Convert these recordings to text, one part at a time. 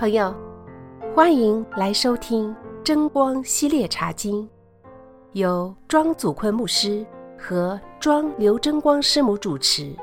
朋友，欢迎来收听真光系列茶经，由庄祖坤牧师和庄刘真光师母主持。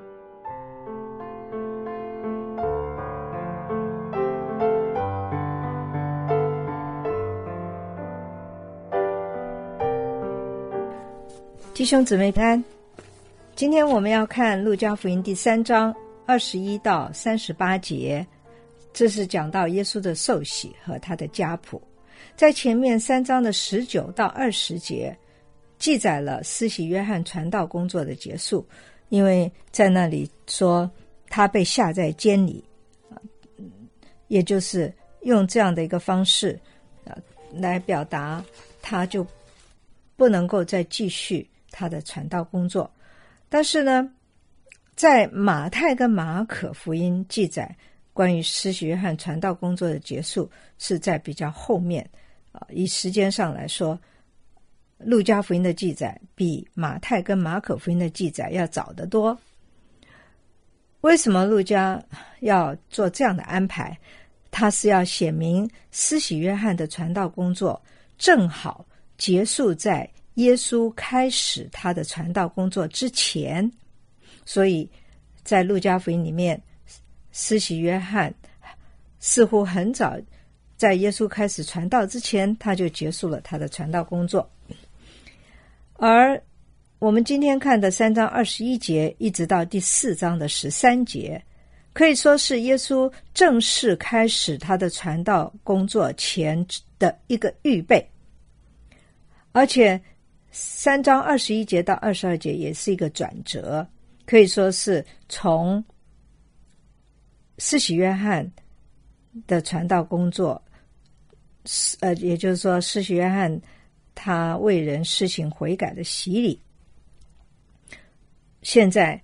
弟兄姊妹平安，今天我们要看路加福音第3章21到38节，这是讲到耶稣的受洗和他的家谱。在前面3章的19到20节记载了施洗约翰传道工作的结束，因为在那里说他被下在监里，也就是用这样的一个方式来表达他就不能够再继续他的传道工作。但是呢，在马太跟马可福音记载关于施洗约翰传道工作的结束是在比较后面，以时间上来说，路加福音的记载比马太跟马可福音的记载要早得多。为什么路加要做这样的安排？他是要显明施洗约翰的传道工作正好结束在耶稣开始他的传道工作之前，所以在路加福音里面，施洗约翰似乎很早在耶稣开始传道之前，他就结束了他的传道工作。而我们今天看的3章21节一直到第4章的13节，可以说是耶稣正式开始他的传道工作前的一个预备。而且3章21节到22节也是一个转折，可以说是从施洗约翰的传道工作，也就是说施洗约翰他为人施行悔改的洗礼，现在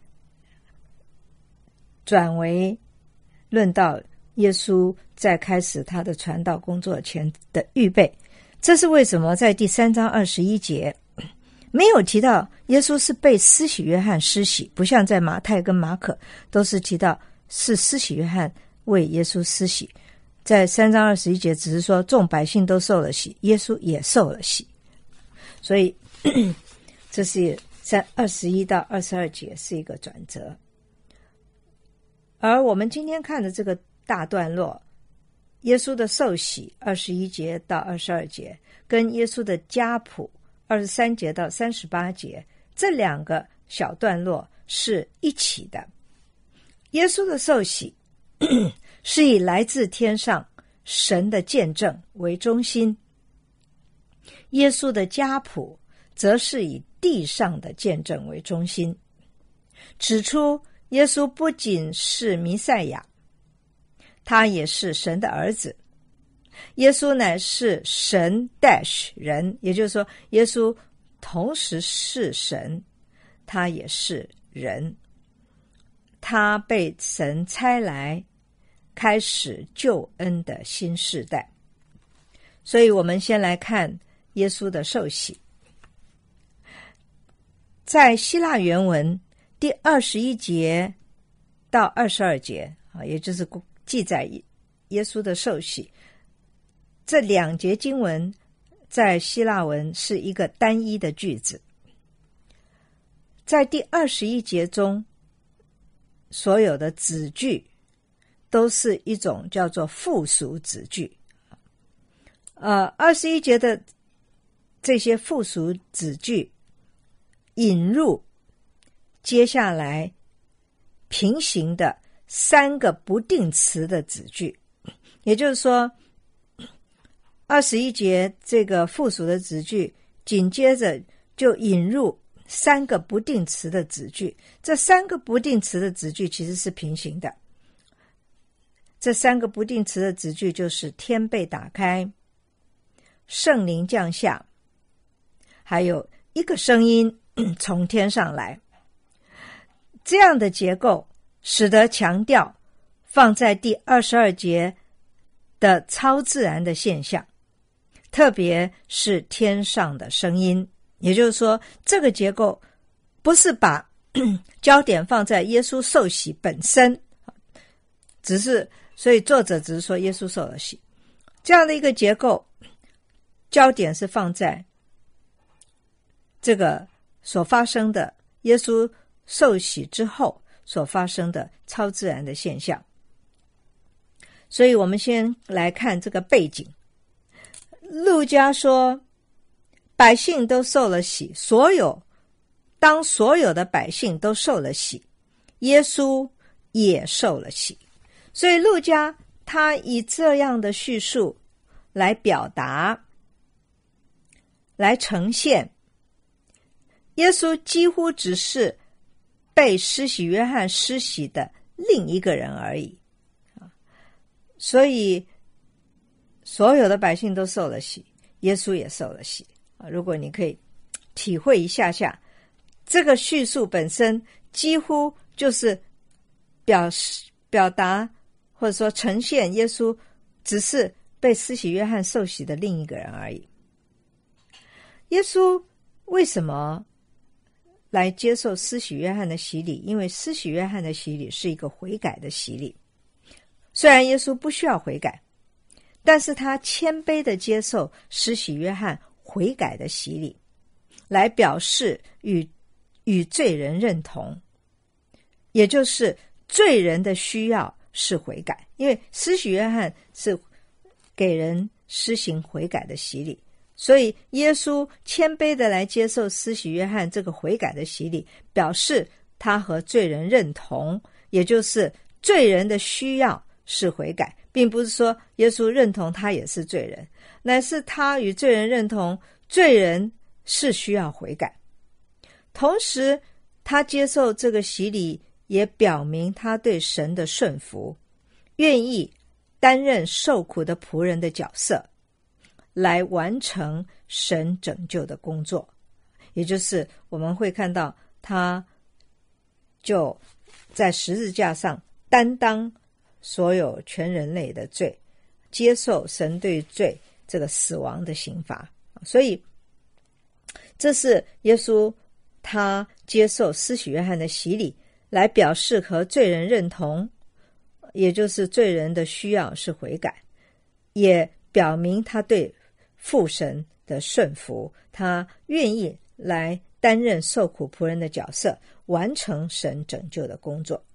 转为论到耶稣在开始他的传道工作前的预备。这是为什么在第3章21节没有提到耶稣是被施洗约翰施洗，不像在马太跟马可都是提到是施洗约翰为耶稣施洗。在3章21节只是说众百姓都受了洗，耶稣也受了洗。所以这是21到22节是一个转折。而我们今天看的这个大段落，耶稣的受洗21节到22节跟耶稣的家谱23节到38节，这2个小段落是一起的。耶稣的受洗是以来自天上神的见证为中心，耶稣的家谱则是以地上的见证为中心，指出耶稣不仅是弥赛亚，他也是神的儿子。耶稣乃是神 人，也就是说耶稣同时是神，他也是人，他被神差来开始救恩的新世代。所以我们先来看耶稣的受洗。在希腊原文第21节到22节，也就是记载耶稣的受洗，这2节经文在希腊文是一个单一的句子。在第21节中，所有的子句都是一种叫做附属子句。21节的这些附属子句引入接下来平行的3个不定词的子句，也就是说21节这个附属的子句紧接着就引入3个不定词的子句，这3个不定词的子句其实是平行的。这3个不定词的子句就是天被打开，圣灵降下，还有一个声音从天上来。这样的结构使得强调放在第22节的超自然的现象，特别是天上的声音。也就是说，这个结构不是把焦点放在耶稣受洗本身， 所以作者只是说耶稣受了洗，这样的一个结构，焦点是放在这个所发生的耶稣受洗之后所发生的超自然的现象。所以我们先来看这个背景。路加说百姓都受了洗，当所有的百姓都受了洗，耶稣也受了洗。所以路加他以这样的叙述来表达，来呈现耶稣几乎只是被施洗约翰施洗的另一个人而已。所以所有的百姓都受了洗，耶稣也受了洗。如果你可以体会一下这个叙述本身几乎就是表达或者说呈现耶稣只是被施洗约翰受洗的另一个人而已。耶稣为什么来接受施洗约翰的洗礼？因为施洗约翰的洗礼是一个悔改的洗礼。虽然耶稣不需要悔改，但是他谦卑地接受施洗约翰悔改的洗礼，来表示与罪人认同，也就是罪人的需要是悔改。因为施洗约翰是给人施行悔改的洗礼，所以耶稣谦卑地来接受施洗约翰这个悔改的洗礼，表示他和罪人认同，也就是罪人的需要是悔改，并不是说耶稣认同他也是罪人，乃是他与罪人认同，罪人是需要悔改。同时他接受这个洗礼，也表明他对神的顺服，愿意担任受苦的仆人的角色，来完成神拯救的工作。也就是我们会看到他就在十字架上担当所有全人类的罪，接受神对罪这个死亡的刑罚。所以这是耶稣他接受施洗约翰的洗礼，来表示和罪人认同，也就是罪人的需要是悔改，也表明他对父神的顺服，他愿意来担任受苦仆人的角色，完成神拯救的工作。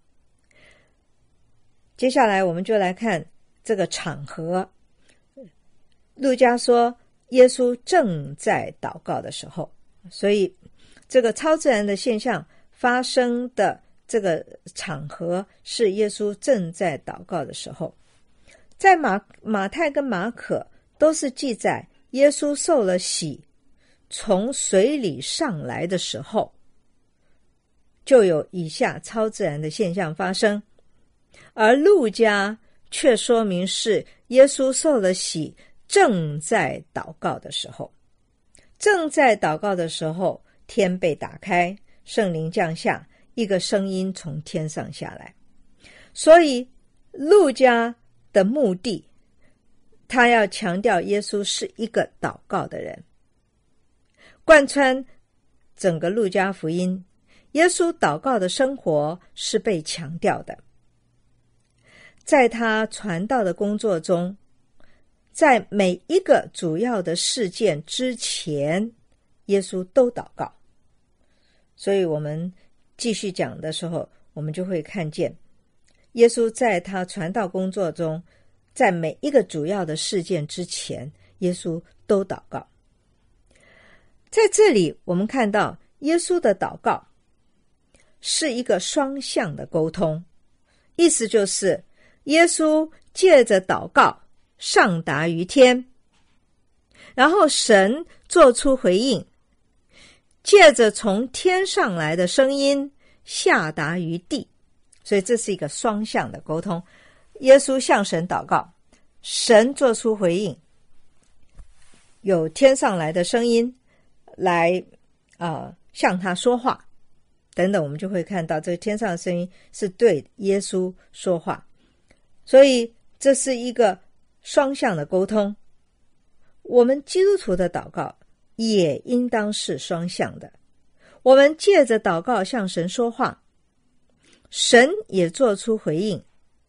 接下来我们就来看这个场合。路加说耶稣正在祷告的时候，所以这个超自然的现象发生的这个场合是耶稣正在祷告的时候。在马太跟马可都是记载耶稣受了洗从水里上来的时候，就有以下超自然的现象发生，而路加却说明是耶稣受了洗正在祷告的时候。正在祷告的时候，天被打开，圣灵降下，一个声音从天上下来。所以路加的目的，他要强调耶稣是一个祷告的人。贯穿整个路加福音，耶稣祷告的生活是被强调的。在他传道的工作中，在每一个主要的事件之前，耶稣都祷告。所以我们继续讲的时候，我们就会看见耶稣在他传道工作中，在每一个主要的事件之前，耶稣都祷告。在这里我们看到耶稣的祷告是一个双向的沟通，意思就是耶稣借着祷告上达于天，然后神做出回应，借着从天上来的声音下达于地。所以这是一个双向的沟通，耶稣向神祷告，神做出回应，有天上来的声音来向他说话等等，我们就会看到这个天上的声音是对耶稣说话。所以这是一个双向的沟通。我们基督徒的祷告也应当是双向的，我们借着祷告向神说话，神也做出回应，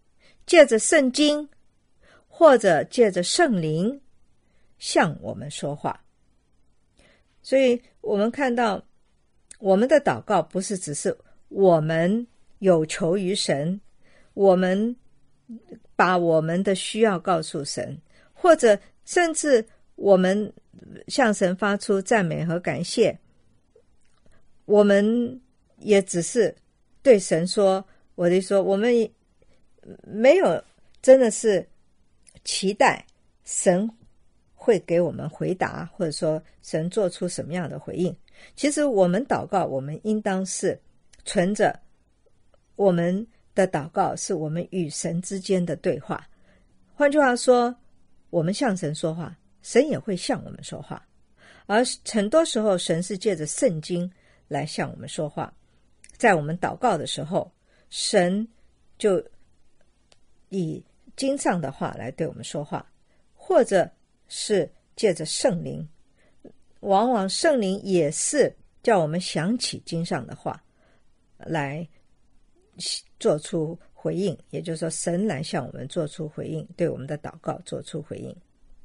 借着圣经或者借着圣灵向我们说话。所以我们看到我们的祷告不是只是我们有求于神，我们把我们的需要告诉神，或者甚至我们向神发出赞美和感谢，我们也只是对神说，我的说，我们没有真的是期待神会给我们回答，或者说神做出什么样的回应。其实我们祷告，我们应当是存着我们的祷告是我们与神之间的对话。换句话说，我们向神说话，神也会向我们说话。而很多时候神是借着圣经来向我们说话，在我们祷告的时候，神就以经上的话来对我们说话，或者是借着圣灵，往往圣灵也是叫我们想起经上的话来做出回应，也就是说神来向我们做出回应，对我们的祷告做出回应。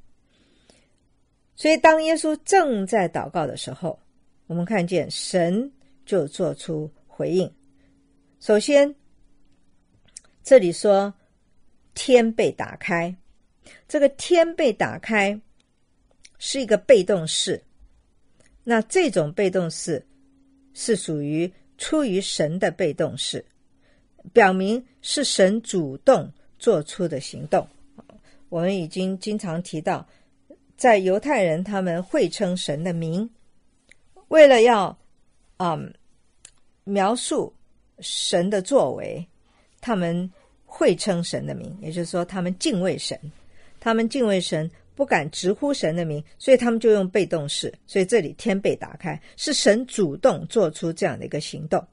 所以当耶稣正在祷告的时候，我们看见神就做出回应。首先这里说天被打开，这个天被打开是一个被动式，那这种被动式是属于出于神的被动式，表明是神主动做出的行动。我们已经经常提到，在犹太人他们会称神的名，为了要描述神的作为，他们会称神的名，也就是说他们敬畏神，他们敬畏神不敢直呼神的名，所以他们就用被动式。所以这里天被打开是神主动做出这样的一个行动。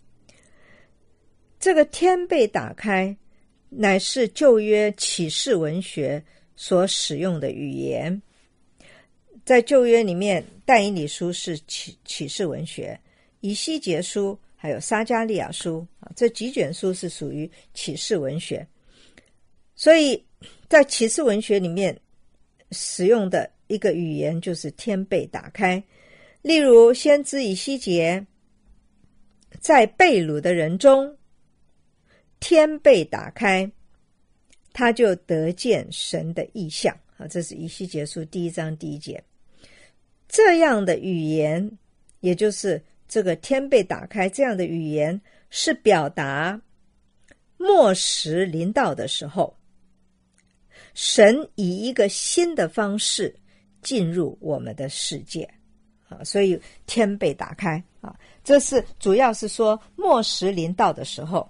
这个天被打开乃是旧约启示文学所使用的语言。在旧约里面，但以理书是启示文学，以西结书还有撒迦利亚书这几卷书是属于启示文学。所以在启示文学里面使用的一个语言就是天被打开。例如先知以西结在被掳的人中，天被打开，他就得见神的异象。这是以西结书1章1节。这样的语言，也就是这个天被打开这样的语言，是表达末时临到的时候，神以一个新的方式进入我们的世界。所以天被打开这是主要是说末时临到的时候，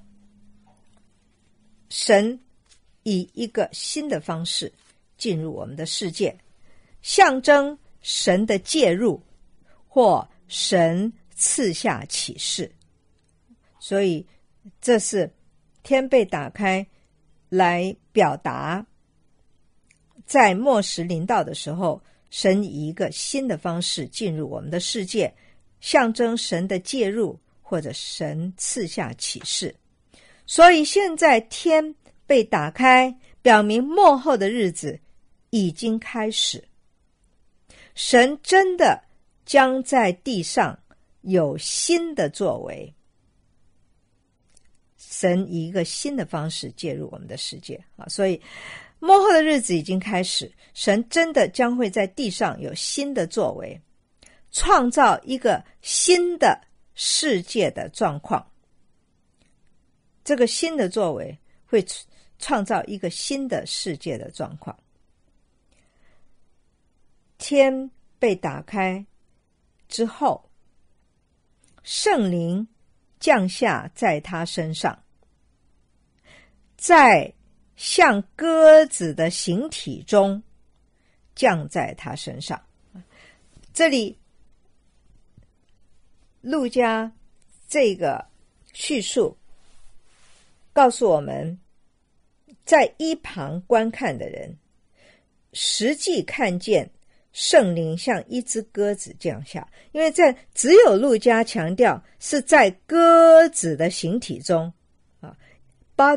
神以一个新的方式进入我们的世界，象征神的介入或神赐下启示。所以这是天被打开来表达在末时临到的时候，神以一个新的方式进入我们的世界，象征神的介入或者神赐下启示。所以现在天被打开，表明末后的日子已经开始，神真的将在地上有新的作为。神以一个新的方式介入我们的世界所以末后的日子已经开始，神真的将会在地上有新的作为，创造一个新的世界的状况。这个新的作为会创造一个新的世界的状况。天被打开之后，圣灵降下在他身上，在像鸽子的形体中降在他身上。这里路加这个叙述告诉我们，在一旁观看的人实际看见圣灵像一只鸽子降下，因为只有路加强调是在鸽子的形体中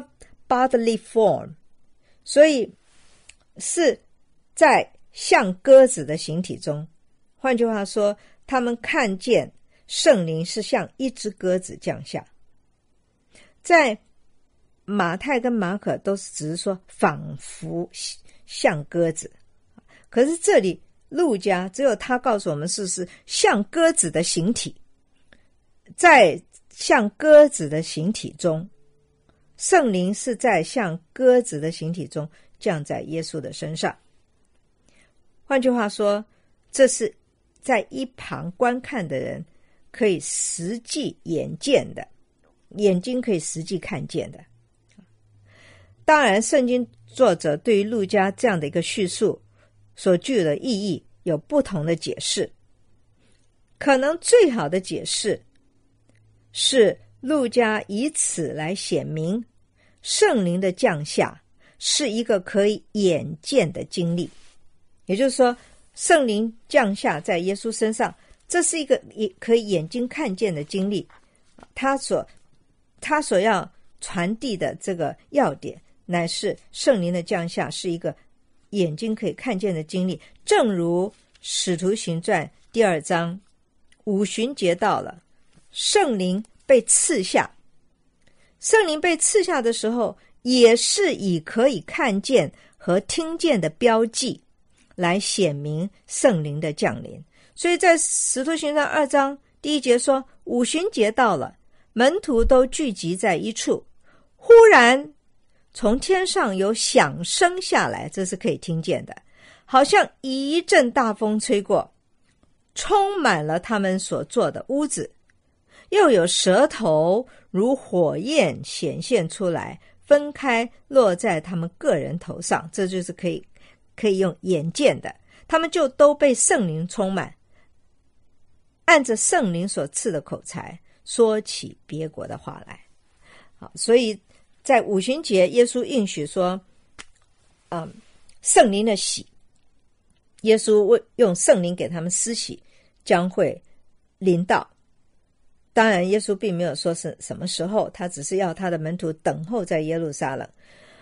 bodily form， 所以是在像鸽子的形体中。换句话说，他们看见圣灵是像一只鸽子降下。在马太跟马可都只是说仿佛像鸽子，可是这里路加只有他告诉我们是像鸽子的形体。在像鸽子的形体中，圣灵是在像鸽子的形体中降在耶稣的身上。换句话说，这是在一旁观看的人可以实际眼见的，眼睛可以实际看见的。当然，圣经作者对于路加这样的一个叙述所具有的意义有不同的解释。可能最好的解释是路加以此来显明圣灵的降下是一个可以眼见的经历。也就是说，圣灵降下在耶稣身上，这是一个可以眼睛看见的经历。他所要传递的这个要点乃是圣灵的降下是一个眼睛可以看见的经历。正如使徒行传第2章五旬节到了，圣灵被赐下，圣灵被赐下的时候也是以可以看见和听见的标记来显明圣灵的降临。所以在使徒行传2章第1节说，五旬节到了，门徒都聚集在一处，忽然从天上有响声下来，这是可以听见的，好像一阵大风吹过，充满了他们所坐的屋子，又有舌头如火焰显现出来，分开落在他们个人头上。这就是可以用眼见的，他们就都被圣灵充满，按着圣灵所赐的口才说起别国的话来。好，所以在五旬节耶稣应许说圣灵的洗，耶稣用圣灵给他们施洗将会临到。当然耶稣并没有说是什么时候，他只是要他的门徒等候在耶路撒冷。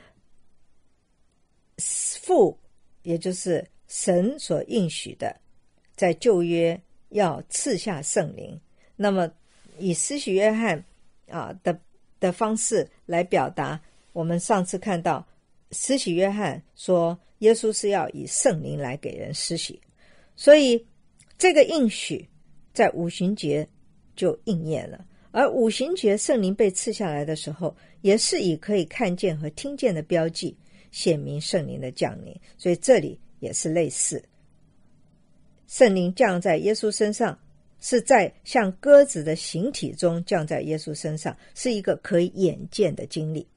父也就是神所应许的，在旧约要赐下圣灵，那么以施洗约翰的方式来表达。我们上次看到施洗约翰说耶稣是要以圣灵来给人施洗，所以这个应许在五旬节就应验了。而五旬节圣灵被赐下来的时候，也是以可以看见和听见的标记显明圣灵的降临。所以这里也是类似，圣灵降在耶稣身上是在像鸽子的形体中降在耶稣身上，是一个可以眼见的经历。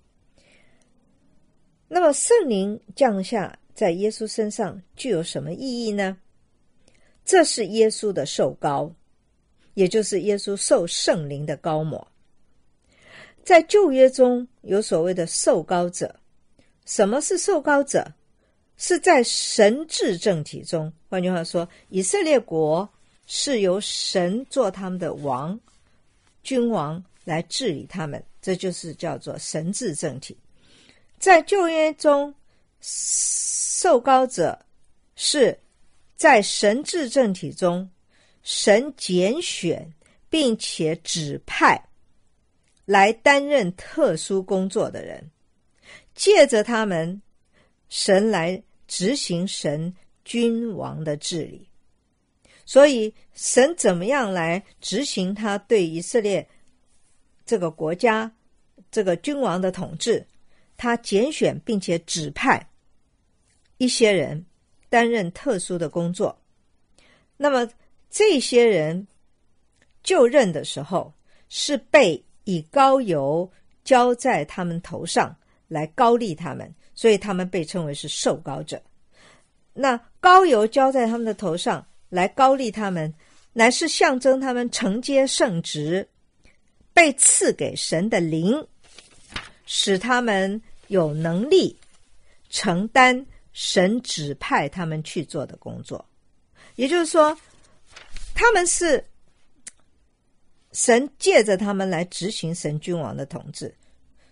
那么圣灵降下在耶稣身上具有什么意义呢？这是耶稣的受膏，也就是耶稣受圣灵的膏抹。在旧约中有所谓的受膏者。什么是受膏者？是在神治政体中，换句话说，以色列国是由神做他们的王、君王来治理他们，这就是叫做神治政体。在旧约中，受膏者是在神治政体中神拣选并且指派来担任特殊工作的人，借着他们神来执行神君王的治理。所以神怎么样来执行他对以色列这个国家这个君王的统治，他拣选并且指派一些人担任特殊的工作。那么这些人就任的时候是被以膏油浇在他们头上来膏立他们，所以他们被称为是受膏者。那膏油浇在他们的头上来膏立他们，乃是象征他们承接圣职，被赐给神的灵，使他们有能力承担神指派他们去做的工作。也就是说，他们是神借着他们来执行神君王的统治，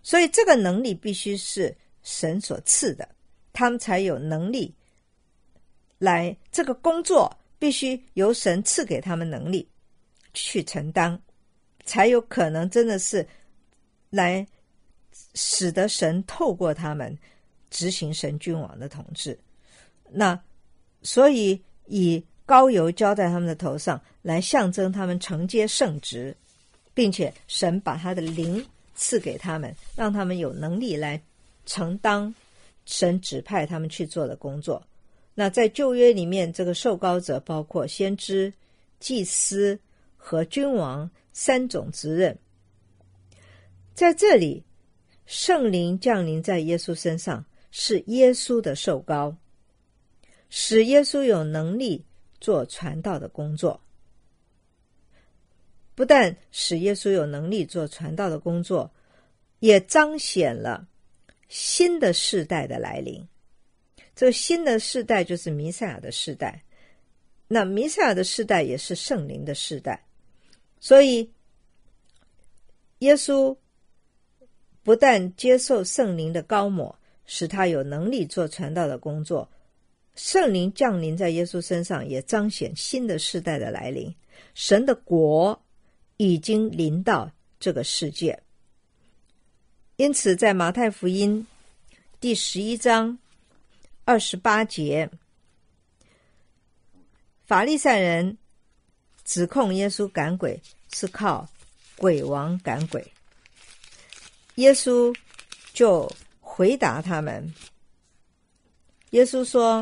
所以这个能力必须是神所赐的，他们才有能力来，这个工作必须由神赐给他们能力去承担，才有可能真的是来使得神透过他们执行神君王的统治。那所以以膏油浇在他们的头上，来象征他们承接圣职，并且神把他的灵赐给他们，让他们有能力来承担神指派他们去做的工作。那在旧约里面，这个受膏者包括先知、祭司和君王3种职任。在这里，圣灵降临在耶稣身上，是耶稣的受膏，使耶稣有能力做传道的工作。不但使耶稣有能力做传道的工作，也彰显了新的世代的来临。这个新的世代就是弥赛亚的世代，那弥赛亚的世代也是圣灵的世代。所以耶稣不但接受圣灵的膏抹，使他有能力做传道的工作，圣灵降临在耶稣身上，也彰显新的世代的来临。神的国已经临到这个世界。因此在马太福音第11章28节，法利赛人指控耶稣赶鬼是靠鬼王赶鬼，耶稣就回答他们。耶稣说，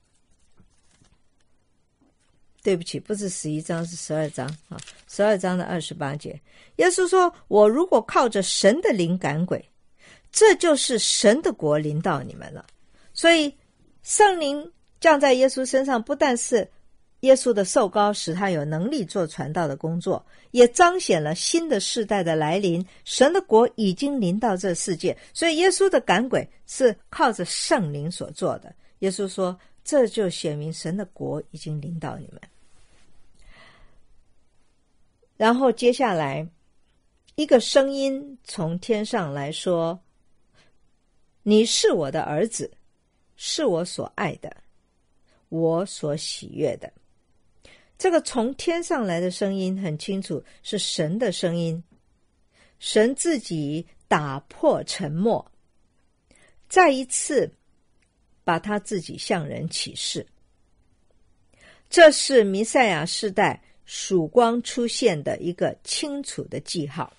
对不起，不是11章，是12章12章的28节。耶稣说，我如果靠着神的灵赶鬼，这就是神的国临到你们了。所以圣灵降在耶稣身上，不但是耶稣的受膏使他有能力做传道的工作，也彰显了新的世代的来临，神的国已经临到这世界。所以耶稣的赶鬼是靠着圣灵所做的。耶稣说，这就显明神的国已经临到你们。然后接下来一个声音从天上来说，你是我的儿子，是我所爱的，我所喜悦的。这个从天上来的声音很清楚，是神的声音。神自己打破沉默，再一次把他自己向人启示。这是弥赛亚世代曙光出现的一个清楚的记号。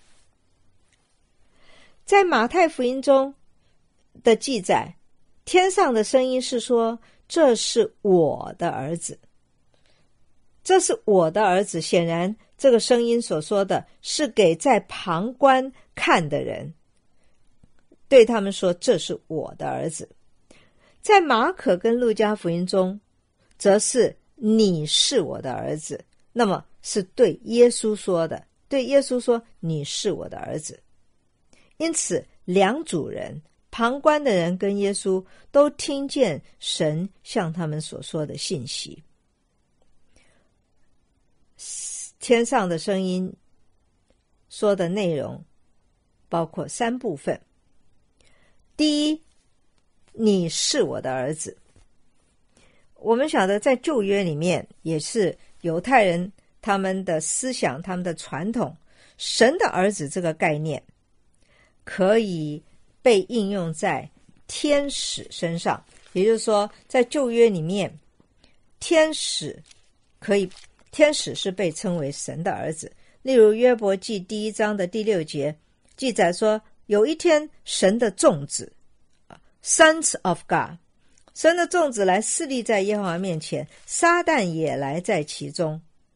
在马太福音中的记载，天上的声音是说，这是我的儿子，这是我的儿子。显然这个声音所说的是给在旁观看的人，对他们说，这是我的儿子。在马可跟路加福音中则是你是我的儿子，那么是对耶稣说的，对耶稣说，你是我的儿子。因此两组人，旁观的人跟耶稣都听见神向他们所说的信息。天上的声音说的内容包括3部分。第一，你是我的儿子。我们晓得在旧约里面也是犹太人他们的思想，他们的传统，神的儿子这个概念可以被应用在天使身上。也就是说，在旧约里面，天使是被称为神的儿子。例如约伯记第1章的第6节记载说，有一天神的众子 Sons of God， 神的众子来侍立在耶和华面前，撒旦也来在其中。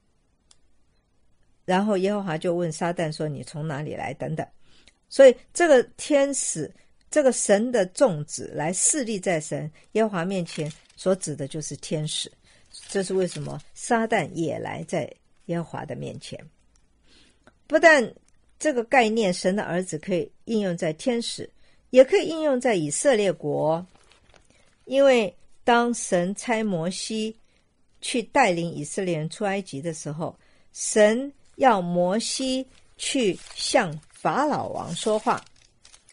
然后耶和华就问撒旦说，你从哪里来等等。所以这个天使，这个神的众子来侍立在神耶和华面前，所指的就是天使。这是为什么撒旦也来在耶和华的面前。不但这个概念神的儿子可以应用在天使，也可以应用在以色列国。因为当神差摩西去带领以色列人出埃及的时候，神要摩西去向法老王说话。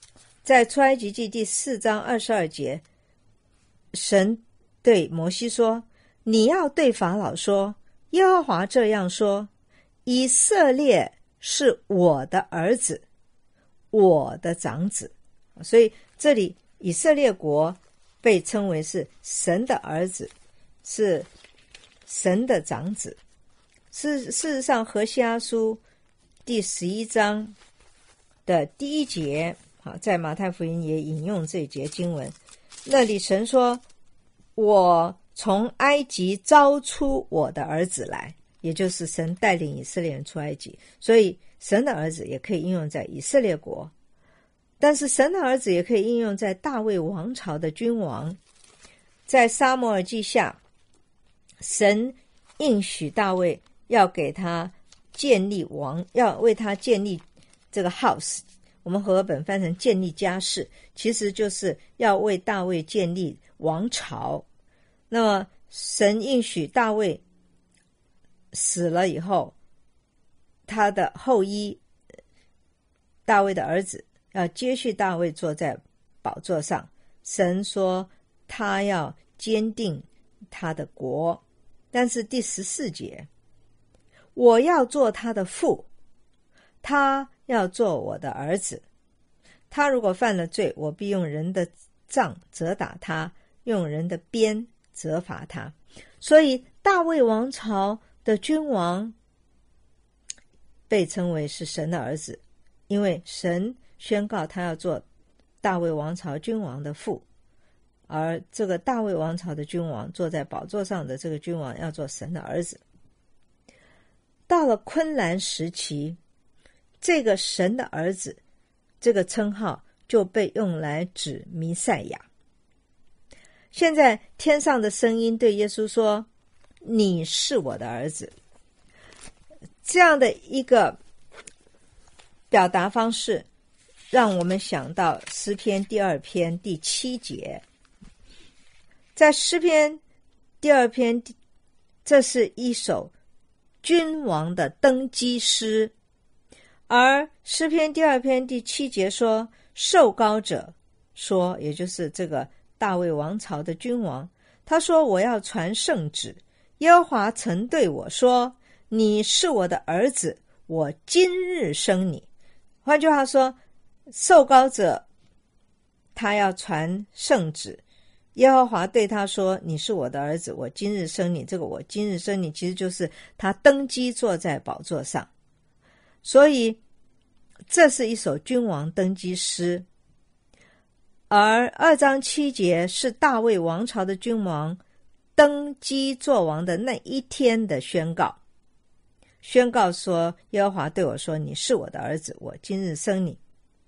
在出埃及记第4章22节，神对摩西说，你要对法老说，耶和华这样说，以色列是我的儿子，我的长子。所以这里以色列国被称为是神的儿子，是神的长子。事实上，何西阿书第11章的第1节，在马太福音也引用这一节经文，那里神说，我从埃及招出我的儿子来，也就是神带领以色列人出埃及。所以神的儿子也可以应用在以色列国，但是神的儿子也可以应用在大卫王朝的君王。在撒母耳记下，神应许大卫要给他建立王，要为他建立这个 house， 我们和合本翻成建立家室，其实就是要为大卫建立王朝。那么神应许大卫死了以后，他的后裔大卫的儿子要接续大卫坐在宝座上，神说他要坚定他的国。但是第14节，我要做他的父，他要做我的儿子。他如果犯了罪，我必用人的杖责打他，用人的鞭责罚他。所以大卫王朝的君王被称为是神的儿子，因为神宣告他要做大卫王朝君王的父，而这个大卫王朝的君王坐在宝座上的这个君王要做神的儿子。到了昆兰时期，这个神的儿子这个称号就被用来指弥赛亚。现在天上的声音对耶稣说，你是我的儿子。这样的一个表达方式让我们想到诗篇第2篇第7节。在诗篇第2篇，这是一首君王的登基诗，而诗篇第2篇第7节说，受膏者说，也就是这个大卫王朝的君王，他说，我要传圣旨，耶和华曾对我说，你是我的儿子，我今日生你。换句话说，受膏者他要传圣旨，耶和华对他说，你是我的儿子，我今日生你。这个我今日生你其实就是他登基坐在宝座上。所以这是一首君王登基诗。而2章7节是大卫王朝的君王登基作王的那一天的宣告，宣告说，耶和华对我说，你是我的儿子，我今日生你。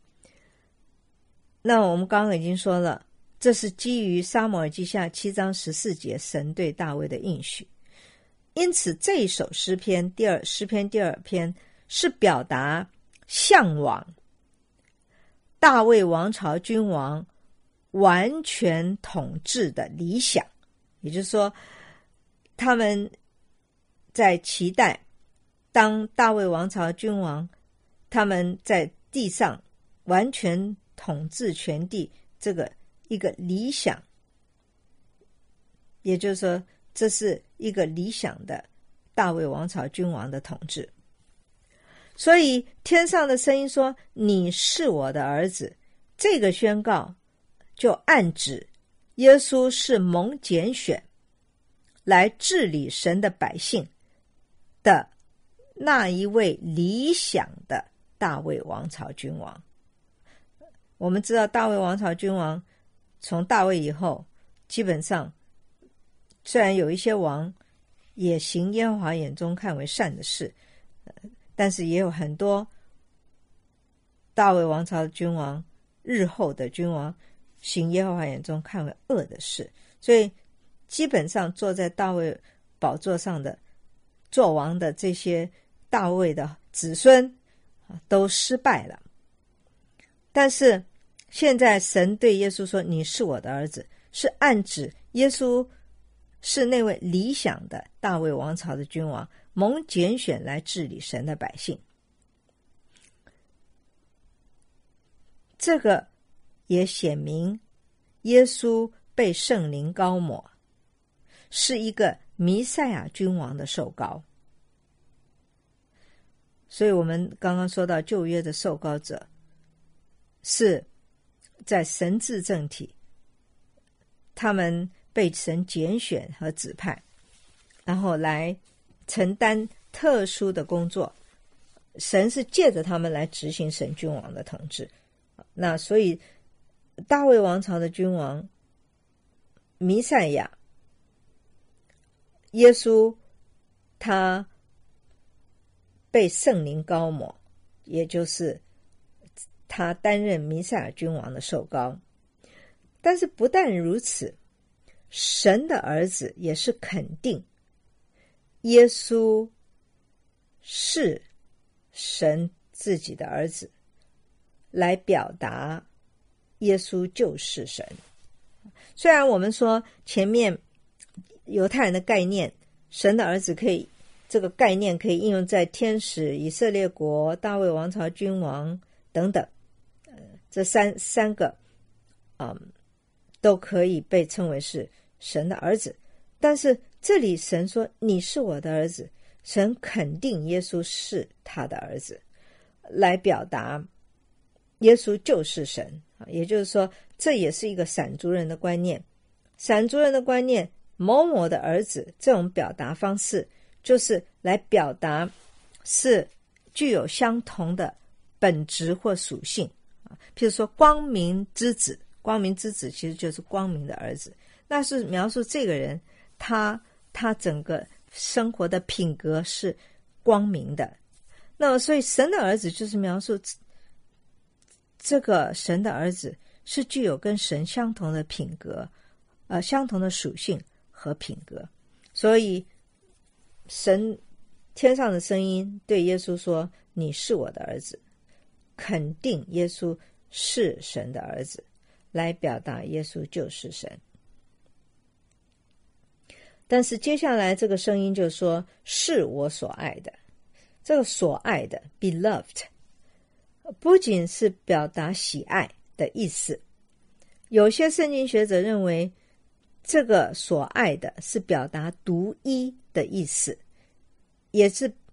那我们刚刚已经说了，这是基于撒母耳记下7章14节神对大卫的应许。因此这一首诗篇诗篇第2篇是表达向往大卫王朝君王完全统治的理想。也就是说，他们在期待当大卫王朝君王，他们在地上完全统治全地，这个一个理想。也就是说，这是一个理想的大卫王朝君王的统治。所以天上的声音说，你是我的儿子，这个宣告就暗指耶稣是蒙拣选来治理神的百姓的那一位理想的大卫王朝君王。我们知道大卫王朝君王从大卫以后，基本上虽然有一些王也行耶和华眼中看为善的事，但是也有很多大卫王朝的君王，日后的君王行耶和华眼中看为恶的事。所以基本上坐在大卫宝座上的做王的这些大卫的子孙都失败了。但是现在神对耶稣说，你是我的儿子，是暗指耶稣是那位理想的大卫王朝的君王，蒙拣选来治理神的百姓。这个也显明耶稣被圣灵膏抹，是一个弥赛亚君王的受膏。所以我们刚刚说到旧约的受膏者是在神治政体，他们被神拣选和指派，然后来承担特殊的工作，神是借着他们来执行神君王的统治。那所以大卫王朝的君王弥赛亚耶稣，他被圣灵膏抹，也就是他担任弥赛亚君王的受膏。但是不但如此，神的儿子也是肯定耶稣是神自己的儿子，来表达耶稣就是神。虽然我们说前面犹太人的概念，神的儿子这个概念可以应用在天使、以色列国、大卫王朝君王等等，这三个都可以被称为是神的儿子。但是这里神说你是我的儿子，神肯定耶稣是他的儿子，来表达耶稣就是神。也就是说这也是一个闪族人的观念，闪族人的观念，某某的儿子这种表达方式就是来表达是具有相同的本质或属性。譬如说光明之子，光明之子其实就是光明的儿子，那是描述这个人他整个生活的品格是光明的。那么所以神的儿子就是描述这个神的儿子是具有跟神相同的品格，相同的属性和品格。所以神天上的声音对耶稣说你是我的儿子，肯定耶稣是神的儿子，来表达耶稣就是神。但是接下来这个声音就说是我所爱的，这个所爱的 beloved 不仅是表达喜爱的意思，有些圣经学者认为这个所爱的是表达独一的意思，也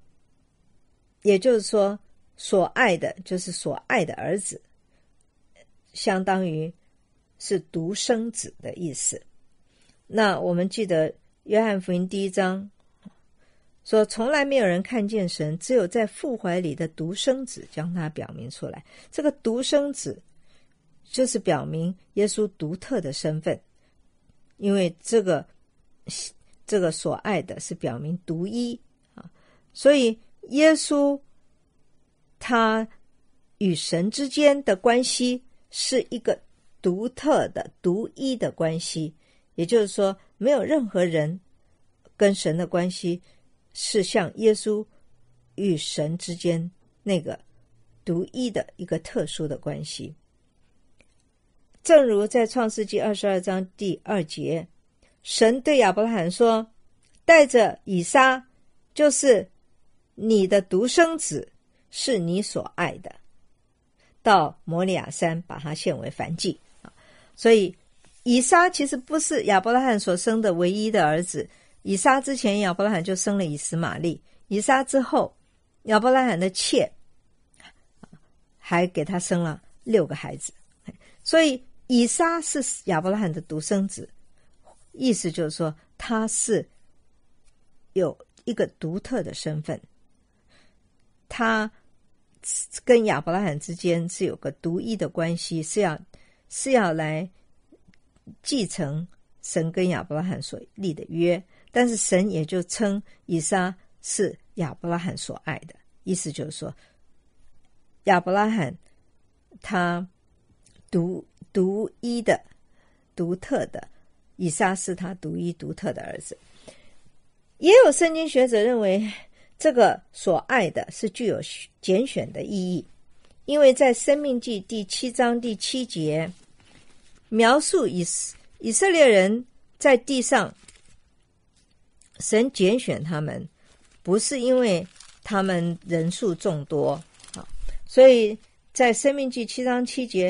就是说所爱的就是所爱的儿子，相当于是独生子的意思。那我们记得约翰福音1章说从来没有人看见神，只有在父怀里的独生子将他表明出来。这个独生子就是表明耶稣独特的身份，因为这个所爱的是表明独一所以耶稣他与神之间的关系是一个独特的独一的关系，也就是说没有任何人跟神的关系是像耶稣与神之间那个独一的一个特殊的关系。正如在创世纪22章第2节，神对亚伯拉罕说带着以撒，就是你的独生子，是你所爱的，到摩利亚山把他献为燔祭。所以以撒其实不是亚伯拉罕所生的唯一的儿子，以撒之前亚伯拉罕就生了以实玛利，以撒之后亚伯拉罕的妾还给他生了6个孩子，所以以撒是亚伯拉罕的独生子，意思就是说他是有一个独特的身份，他跟亚伯拉罕之间是有个独一的关系，是要来继承神跟亚伯拉罕所立的约，但是神也就称以撒是亚伯拉罕所爱的，意思就是说亚伯拉罕他独一的独特的，以撒是他独一独特的儿子。也有圣经学者认为这个所爱的是具有拣选的意义，因为在申命记第7章第7节描述以色列人在地上，神拣选他们不是因为他们人数众多所以在申命记7章7节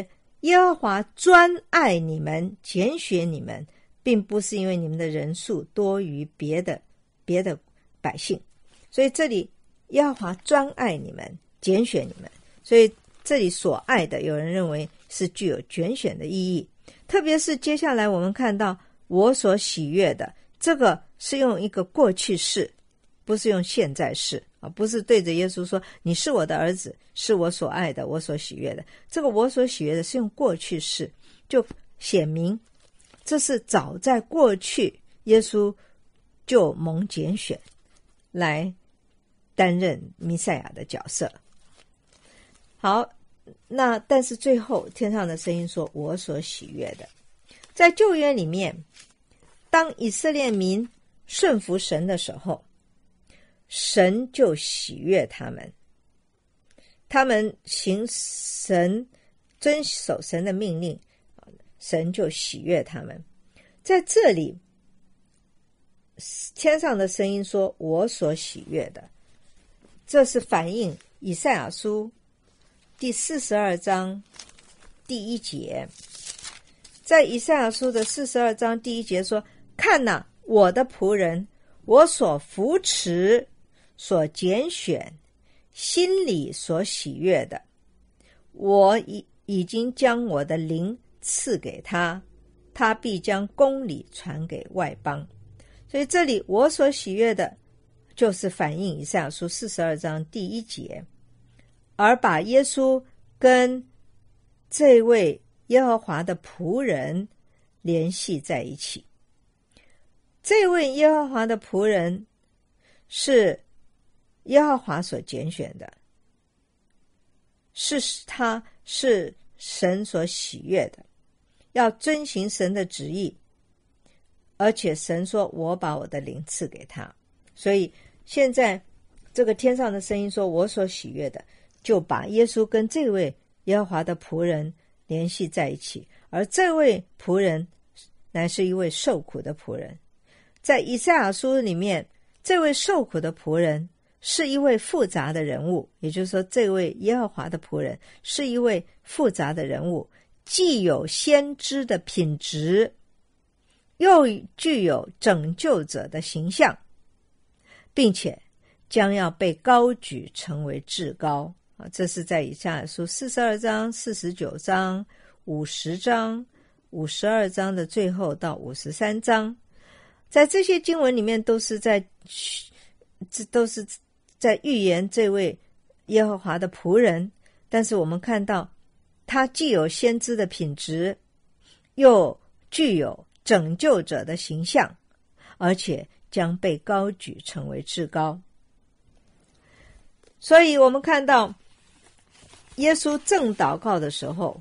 耶和华专爱你们，拣选你们，并不是因为你们的人数多于别的百姓。所以这里耶和华专爱你们，拣选你们，所以这里所爱的，有人认为是具有拣选的意义。特别是接下来我们看到我所喜悦的，这个是用一个过去式，不是用现在式啊，不是对着耶稣说你是我的儿子，是我所爱的，我所喜悦的。这个我所喜悦的是用过去式，就显明这是早在过去耶稣就蒙拣选来担任弥赛亚的角色。好，那但是最后天上的声音说我所喜悦的。在旧约里面，当以色列民顺服神的时候，神就喜悦他们，他们行神遵守神的命令，神就喜悦他们。在这里天上的声音说我所喜悦的，这是反映以赛亚书第42章第1节。在以赛亚书的42章第1节说，看哪，我的仆人，我所扶持所拣选，心里所喜悦的，我已经将我的灵赐给他，他必将公理传给外邦。所以这里我所喜悦的就是反映以赛亚书42章第1节，而把耶稣跟这位耶和华的仆人联系在一起。这位耶和华的仆人是耶和华所拣选的，他是神所喜悦的，要遵行神的旨意，而且神说我把我的灵赐给他。所以现在这个天上的声音说我所喜悦的，就把耶稣跟这位耶和华的仆人联系在一起，而这位仆人乃是一位受苦的仆人。在以赛亚书里面，这位受苦的仆人是一位复杂的人物，也就是说这位耶和华的仆人是一位复杂的人物，既有先知的品质，又具有拯救者的形象，并且将要被高举成为至高。这是在以赛亚书42章、49章、50章、52章的最后到53章。在这些经文里面都是在预言这位耶和华的仆人，但是我们看到他既有先知的品质，又具有拯救者的形象，而且将被高举成为至高。所以我们看到耶稣正祷告的时候，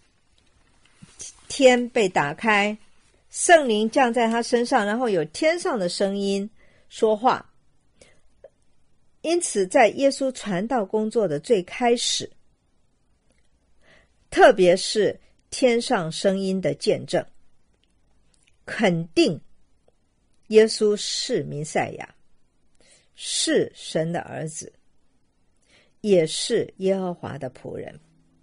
天被打开，圣灵降在他身上，然后有天上的声音说话。因此在耶稣传道工作的最开始，特别是天上声音的见证，肯定耶稣是弥赛亚，是神的儿子，也是耶和华的仆人。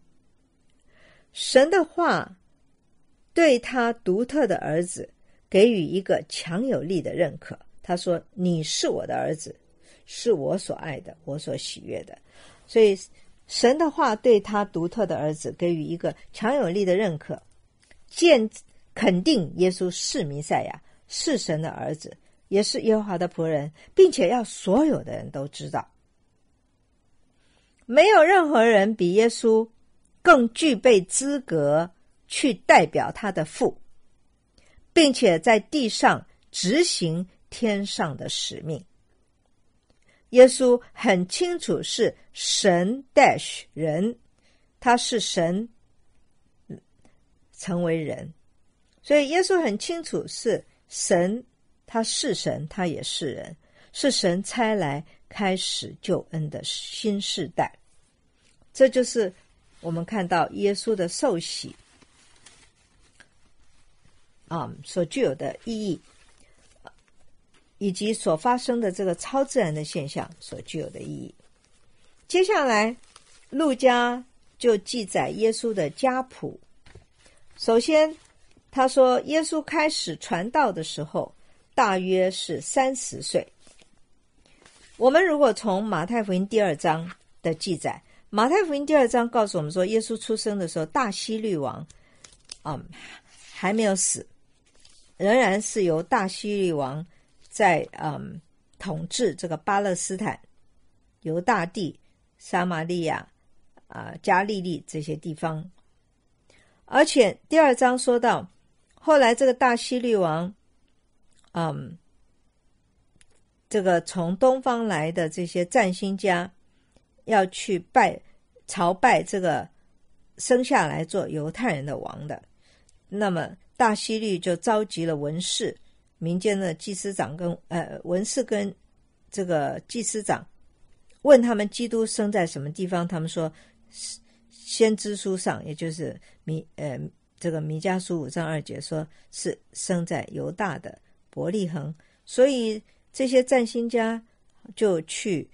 神的话对他独特的儿子给予一个强有力的认可，他说你是我的儿子，是我所爱的，我所喜悦的。所以神的话对他独特的儿子给予一个强有力的认可，肯定耶稣是弥赛亚，是神的儿子，也是耶和华的仆人，并且要所有的人都知道。没有任何人比耶稣更具备资格去代表他的父，并且在地上执行天上的使命。耶稣很清楚是神 人，他是神成为人，所以耶稣很清楚是神，他是神，他也是人，是神差来开始救恩的新世代。这就是我们看到耶稣的受洗所具有的意义，以及所发生的这个超自然的现象所具有的意义。接下来路加就记载耶稣的家谱首先他说耶稣开始传道的时候大约是30岁。我们如果从马太福音第2章的记载，马太福音第2章告诉我们说，耶稣出生的时候大希律王还没有死，仍然是由大希律王在统治这个巴勒斯坦、犹大地、撒玛利亚加利利这些地方。而且第2章说到后来这个大希律王这个从东方来的这些占星家要去朝拜这个生下来做犹太人的王的，那么大希律就召集了文士、民间的祭司长跟文士跟这个祭司长，问他们基督生在什么地方。他们说先知书上，也就是这个弥迦书5章2节说是生在犹大的伯利恒。所以这些占星家就去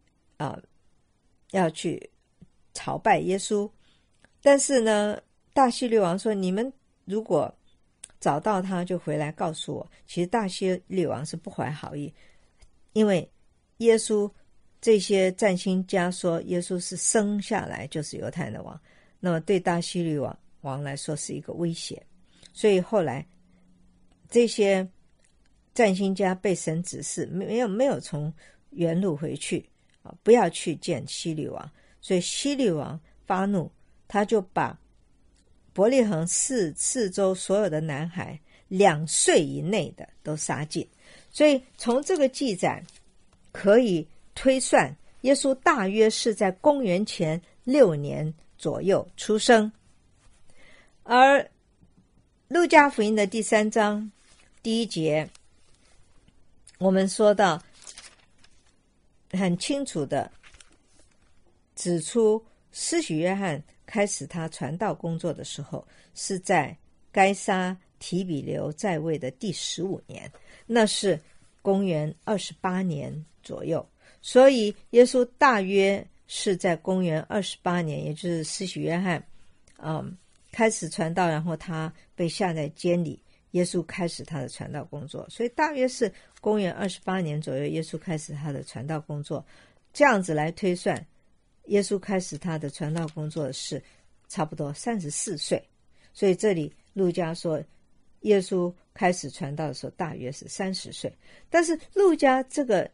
要去朝拜耶稣。但是呢，大希律王说，你们如果找到他就回来告诉我。其实大希律王是不怀好意，因为耶稣这些占星家说耶稣是生下来就是犹太人的王，那么对大希律王来说是一个威胁。所以后来这些占星家被神指示没有从原路回去不要去见希律王。所以希律王发怒，他就把伯利恒四周所有的男孩2岁以内的都杀尽。所以从这个记载可以推算耶稣大约是在公元前6年左右出生。而路加福音的第3章第1节，我们说到很清楚的指出，施洗约翰开始他传道工作的时候是在该撒提比留在位的第15年，那是公元28年左右。所以耶稣大约是在公元28年，也就是施洗约翰开始传道，然后他被下在监里，耶稣开始他的传道工作。所以大约是公元28年左右，耶稣开始他的传道工作。这样子来推算，耶稣开始他的传道工作是差不多34岁。所以这里路加说耶稣开始传道的时候大约是30岁。但是路加这个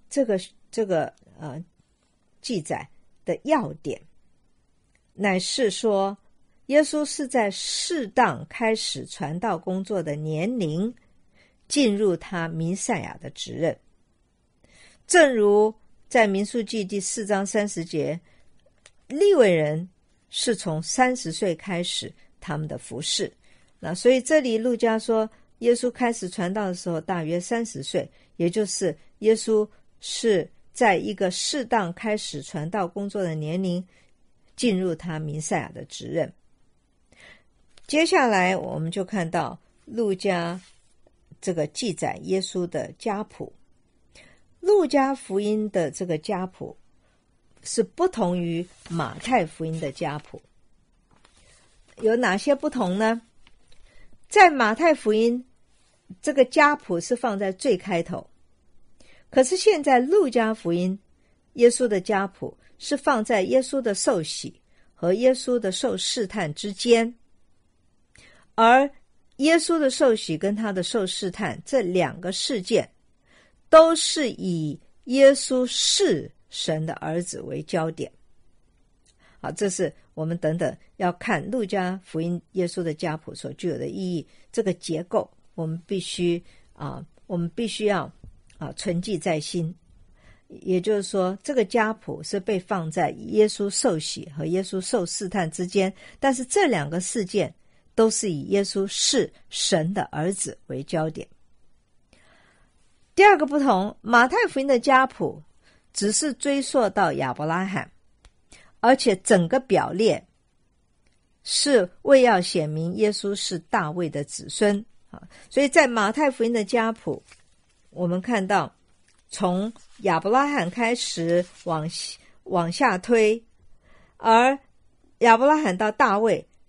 记载的要点乃是说，耶稣是在适当开始传道工作的年龄进入他弥赛亚的职任。正如在民数记第4章30节，利未人是从30岁开始他们的服事。那所以这里路加说耶稣开始传道的时候大约30岁，也就是耶稣是在一个适当开始传道工作的年龄进入他弥赛亚的职任。接下来我们就看到路加这个记载耶稣的家谱。路加福音的这个家谱是不同于马太福音的家谱。有哪些不同呢？在马太福音这个家谱是放在最开头，可是现在路加福音耶稣的家谱是放在耶稣的受洗和耶稣的受试探之间。而耶稣的受洗跟他的受试探这2个事件都是以耶稣是神的儿子为焦点。好，这是我们等等要看路加福音耶稣的家谱所具有的意义。这个结构我们必须要存记在心。也就是说，这个家谱是被放在耶稣受洗和耶稣受试探之间，但是这2个事件都是以耶稣是神的儿子为焦点。第2个不同，马太福音的家谱只是追溯到亚伯拉罕，而且整个表列是为要显明耶稣是大卫的子孙。所以在马太福音的家谱，我们看到从亚伯拉罕开始往下推，而亚伯拉罕到大卫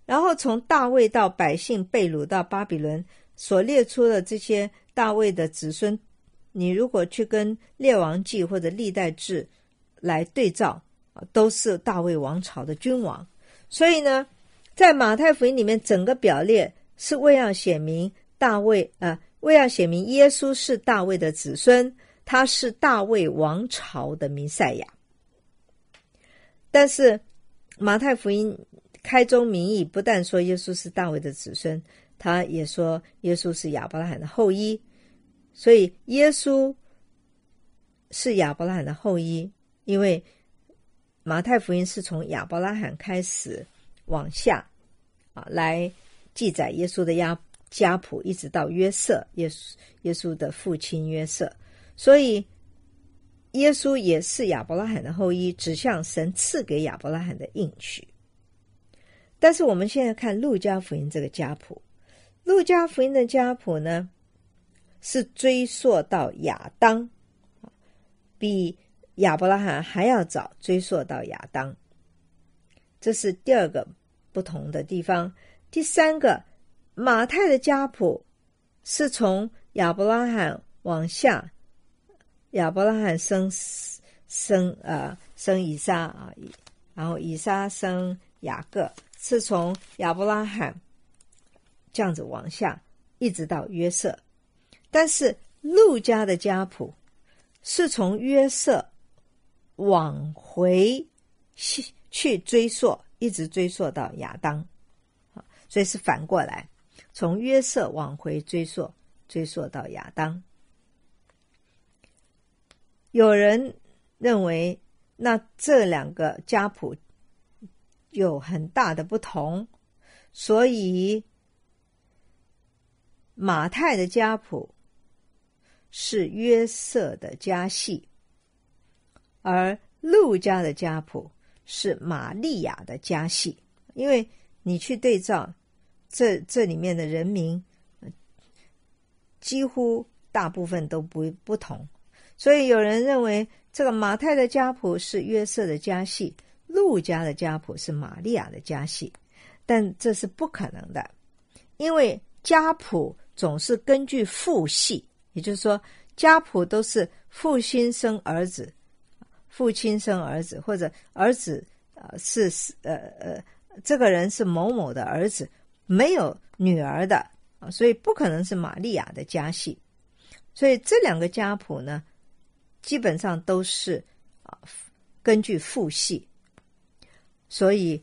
然后从大卫到百姓被掳到巴比伦所列出的这些大卫的子孙，你如果去跟列王记或者历代志来对照，都是大卫王朝的君王。所以呢，在马太福音里面整个表列是为要写明为要写明耶稣是大卫的子孙，他是大卫王朝的弥赛亚。但是马太福音开宗明义，不但说耶稣是大卫的子孙，他也说耶稣是亚伯拉罕的后裔。所以耶稣是亚伯拉罕的后裔，因为马太福音是从亚伯拉罕开始往下来记载耶稣的家谱，一直到约瑟，耶稣的父亲约瑟。所以耶稣也是亚伯拉罕的后裔，指向神赐给亚伯拉罕的应许。但是我们现在看路加福音这个家谱，路加福音的家谱呢，是追溯到亚当，比亚伯拉罕还要早追溯到亚当，这是第二个不同的地方。第三个，马太的家谱是从亚伯拉罕往下，亚伯拉罕生以撒然后以撒生雅各，是从亚伯拉罕这样子往下一直到约瑟。但是路加的家谱是从约瑟往回去追溯，一直追溯到亚当，所以是反过来，从约瑟往回追溯到亚当。有人认为那这两个家谱有很大的不同，所以马太的家谱是约瑟的家系，而路加的家谱是玛利亚的家系。因为你去对照这里面的人名，几乎大部分都不同，所以有人认为这个马太的家谱是约瑟的家系，路加的家谱是玛利亚的家系。但这是不可能的，因为家谱总是根据父系，也就是说家谱都是父亲生儿子，父亲生儿子，或者儿子这个人是某某的儿子，没有女儿的，所以不可能是玛利亚的家系。所以这两个家谱呢，基本上都是根据父系。所以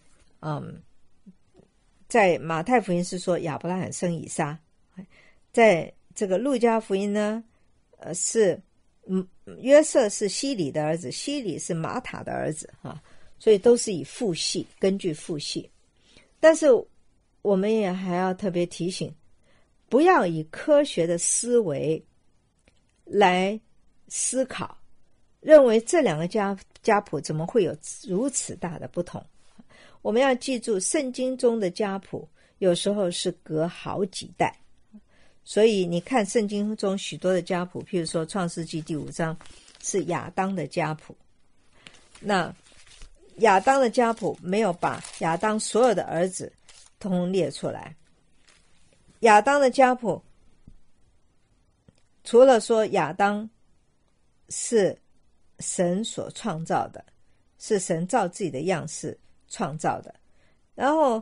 在马太福音是说亚伯拉罕生以撒，在这个路加福音呢是约瑟是希里的儿子，希里是马塔的儿子所以都是以父系，根据父系。但是我们也还要特别提醒，不要以科学的思维来思考，认为这两个家谱怎么会有如此大的不同。我们要记住，圣经中的家谱有时候是隔好几代，所以你看圣经中许多的家谱，譬如说创世纪第5章是亚当的家谱，那亚当的家谱没有把亚当所有的儿子通列出来。亚当的家谱除了说亚当是神所创造的，是神照自己的样式创造的，然后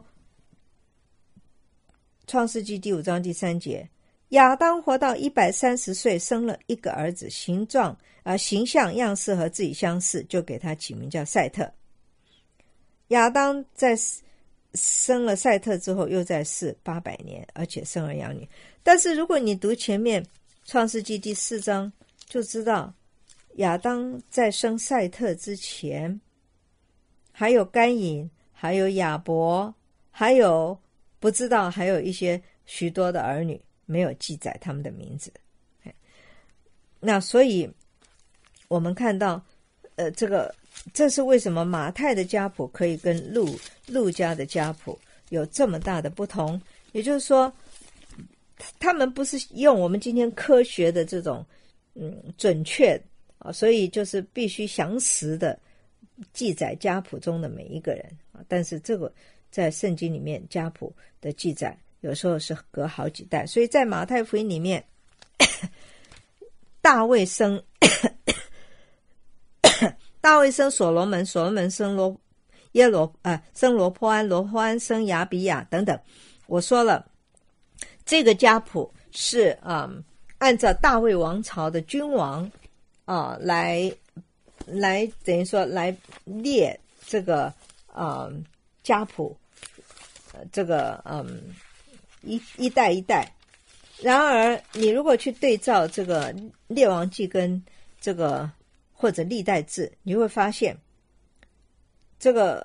创世纪第5章第3节，亚当活到130岁，生了一个儿子，形象样式和自己相似，就给他起名叫赛特。亚当在生了赛特之后又在世800年，而且生儿养女。但是如果你读前面创世纪第4章，就知道亚当在生赛特之前还有该隐，还有亚伯，还有不知道还有一些许多的儿女，没有记载他们的名字。那所以我们看到这是为什么马太的家谱可以跟路加的家谱有这么大的不同。也就是说他们不是用我们今天科学的这种准确所以就是必须详实的记载家谱中的每一个人但是这个在圣经里面家谱的记载有时候是隔好几代，所以在马太福音里面大卫生所罗门，所罗门生生罗波安，罗波安生亚比亚等等。我说了，这个家谱是按照大卫王朝的君王来等于说来列这个家谱，这个一代一代。然而你如果去对照这个列王记跟这个或者历代志，你会发现这个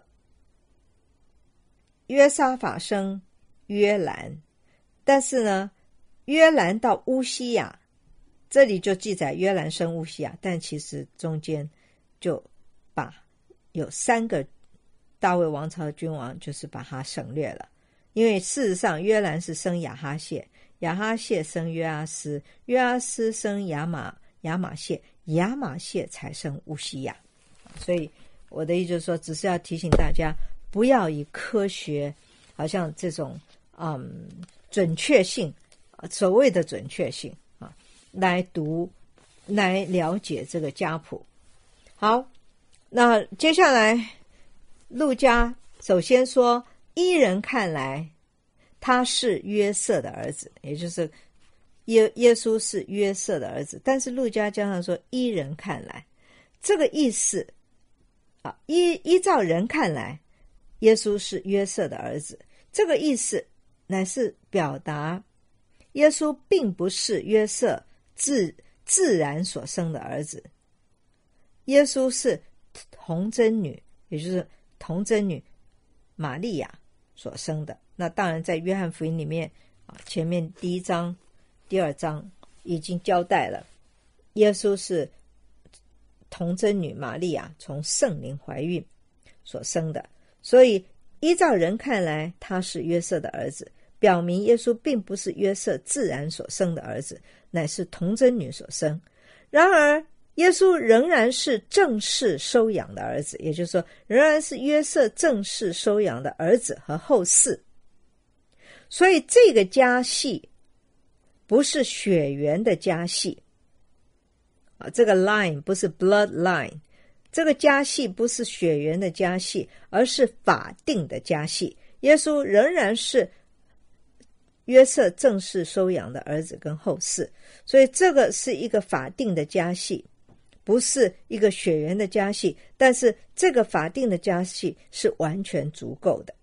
约沙法生约兰，但是呢约兰到乌西雅，这里就记载约兰生乌西雅，但其实中间就把有3个大卫王朝的君王就是把它省略了。因为事实上约兰是生亚哈谢，亚哈谢生约阿斯，约阿斯生亚玛谢，亚玛谢才生乌西雅。所以我的意思就是说，只是要提醒大家不要以科学好像这种准确性，所谓的准确性来了解这个家谱。好，那接下来路加首先说，依人看来他是约瑟的儿子，也就是耶稣是约瑟的儿子。但是路加加上说依人看来，这个意思依照人看来耶稣是约瑟的儿子，这个意思乃是表达耶稣并不是约瑟自然所生的儿子，耶稣是童贞女，也就是童贞女玛利亚所生的。那当然在约翰福音里面前面第1章第2章已经交代了，耶稣是童贞女玛利亚从圣灵怀孕所生的，所以依照人看来他是约瑟的儿子，表明耶稣并不是约瑟自然所生的儿子，乃是童贞女所生。然而耶稣仍然是正式收养的儿子，也就是说仍然是约瑟正式收养的儿子和后嗣。所以这个家系不是血缘的家系这个 line 不是 bloodline， 这个家系不是血缘的家系，而是法定的家系。耶稣仍然是约瑟正式收养的儿子跟后嗣，所以这个是一个法定的家系，不是一个血缘的家系，但是这个法定的家系是完全足够的。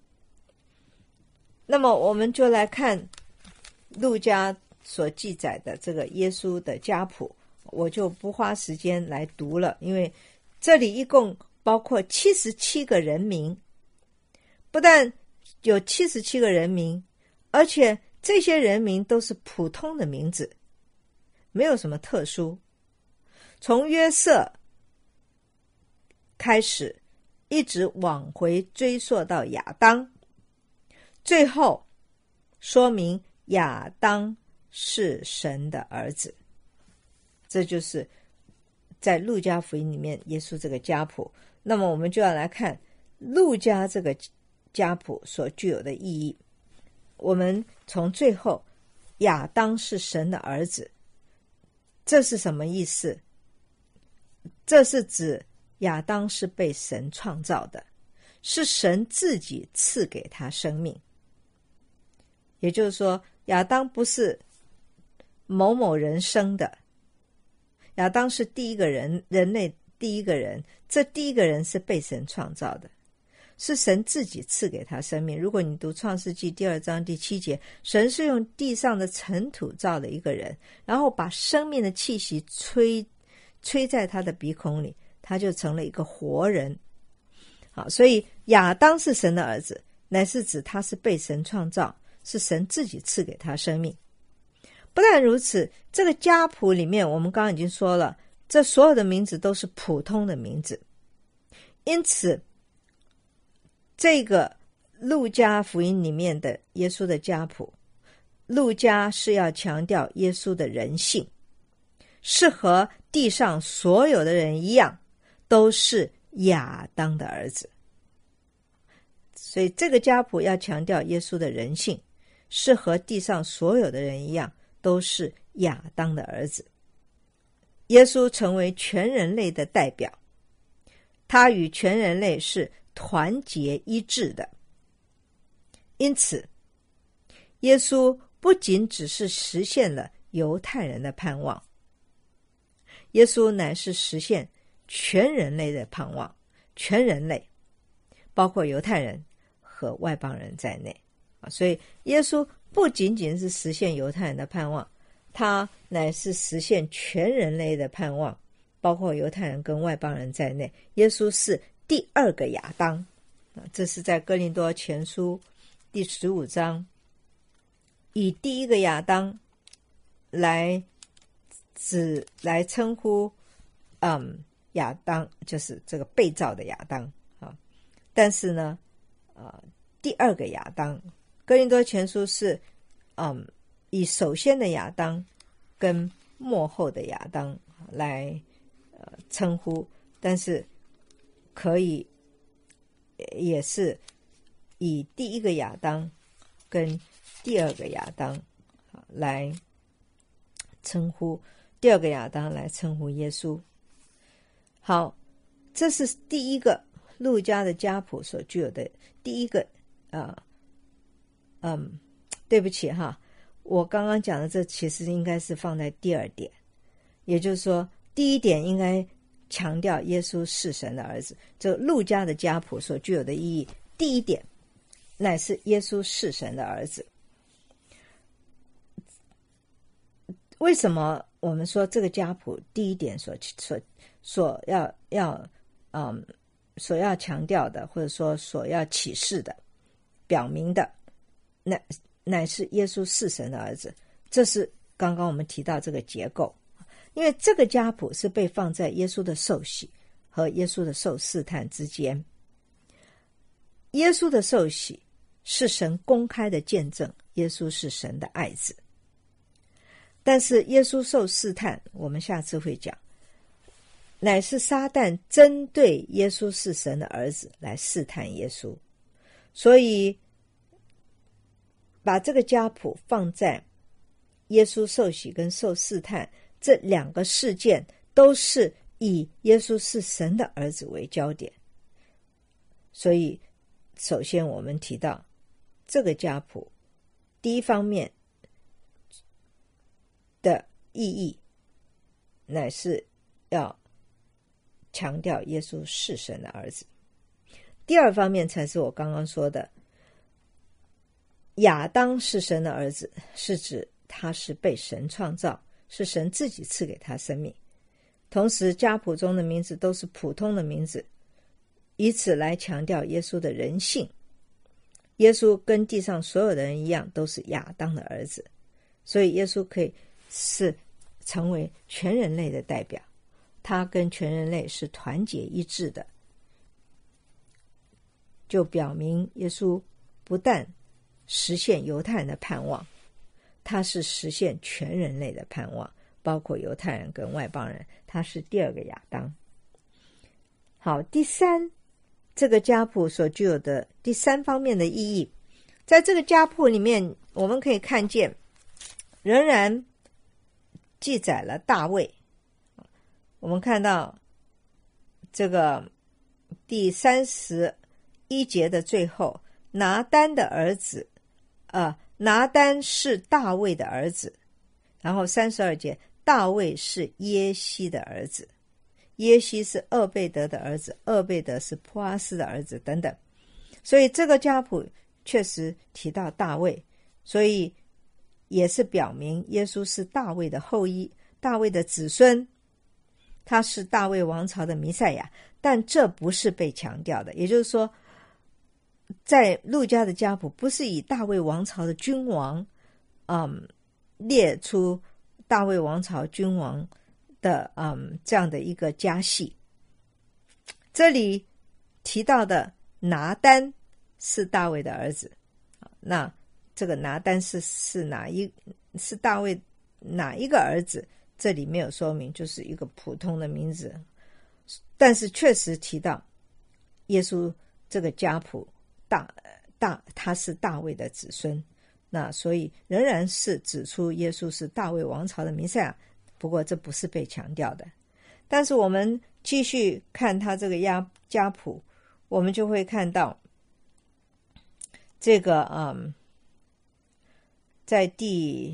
那么我们就来看路加所记载的这个耶稣的家谱，我就不花时间来读了，因为这里一共包括77个人名，不但有77个人名，而且这些人名都是普通的名字，没有什么特殊。从约瑟开始一直往回追溯到亚当，最后说明亚当是神的儿子。这就是在路加福音里面耶稣这个家谱。那么我们就要来看路加这个家谱所具有的意义。我们从最后亚当是神的儿子，这是什么意思？这是指亚当是被神创造的，是神自己赐给他生命。也就是说亚当不是某某人生的，亚当是第一个人，人类第一个人，这第一个人是被神创造的，是神自己赐给他生命。如果你读创世纪第2章第7节，神是用地上的尘土造了一个人，然后把生命的气息吹在他的鼻孔里，他就成了一个活人。好，所以亚当是神的儿子，乃是指他是被神创造，是神自己赐给他生命。不但如此，这个家谱里面我们刚刚已经说了，这所有的名字都是普通的名字，因此这个路加福音里面的耶稣的家谱，路加是要强调耶稣的人性，是和地上所有的人一样，都是亚当的儿子。 所以这个家谱要强调耶稣的人性，是和地上所有的人一样，都是亚当的儿子。耶稣成为全人类的代表，他与全人类是团结一致的。因此耶稣不仅只是实现了犹太人的盼望，耶稣乃是实现全人类的盼望，全人类包括犹太人和外邦人在内。所以耶稣不仅仅是实现犹太人的盼望，他乃是实现全人类的盼望，包括犹太人跟外邦人在内。耶稣是第二个亚当，这是在哥林多前书第15章，以第一个亚当来称呼亚当，就是这个被造的亚当啊。但是呢第二个亚当，哥林多前书是以首先的亚当跟末后的亚当来称呼，但是可以也是以第一个亚当跟第二个亚当来称呼，第二个亚当来称呼耶稣。好，这是第一个路加的家谱所具有的第一个对不起哈，我刚刚讲的这其实应该是放在第二点，也就是说第一点应该强调耶稣是神的儿子，这路加的家谱所具有的意义，第一点乃是耶稣是神的儿子。为什么我们说这个家谱第一点所要强调的，或者说所要启示的表明的乃是耶稣是神的儿子？这是刚刚我们提到这个结构，因为这个家谱是被放在耶稣的受洗和耶稣的受试探之间。耶稣的受洗是神公开的见证耶稣是神的爱子，但是耶稣受试探，我们下次会讲，乃是撒旦针对耶稣是神的儿子来试探耶稣。所以把这个家谱放在耶稣受洗跟受试探这两个事件，都是以耶稣是神的儿子为焦点。所以首先我们提到这个家谱第一方面的意义，乃是要强调耶稣是神的儿子。第二方面才是我刚刚说的，亚当是神的儿子，是指他是被神创造，是神自己赐给他生命。同时家谱中的名字都是普通的名字，以此来强调耶稣的人性。耶稣跟地上所有的人一样，都是亚当的儿子，所以耶稣可以是成为全人类的代表，他跟全人类是团结一致的，就表明耶稣不但实现犹太人的盼望，他是实现全人类的盼望，包括犹太人跟外邦人，他是第二个亚当。好，第三，这个家谱所具有的第三方面的意义，在这个家谱里面我们可以看见仍然记载了大卫。我们看到这个第31节的最后，拿单的儿子拿单是大卫的儿子，然后32节，大卫是耶西的儿子，耶西是厄贝德的儿子，厄贝德是波阿斯的儿子等等。所以这个家谱确实提到大卫，所以也是表明耶稣是大卫的后裔，大卫的子孙，他是大卫王朝的弥赛亚。但这不是被强调的，也就是说在路加的家谱不是以大卫王朝的君王列出大卫王朝君王的这样的一个家系。这里提到的拿单是大卫的儿子，那这个拿单是大卫哪一个儿子，这里没有说明，就是一个普通的名字。但是确实提到耶稣这个家谱他是大卫的子孙，那所以仍然是指出耶稣是大卫王朝的弥赛亚，不过这不是被强调的。但是我们继续看他这个家谱，我们就会看到这个在第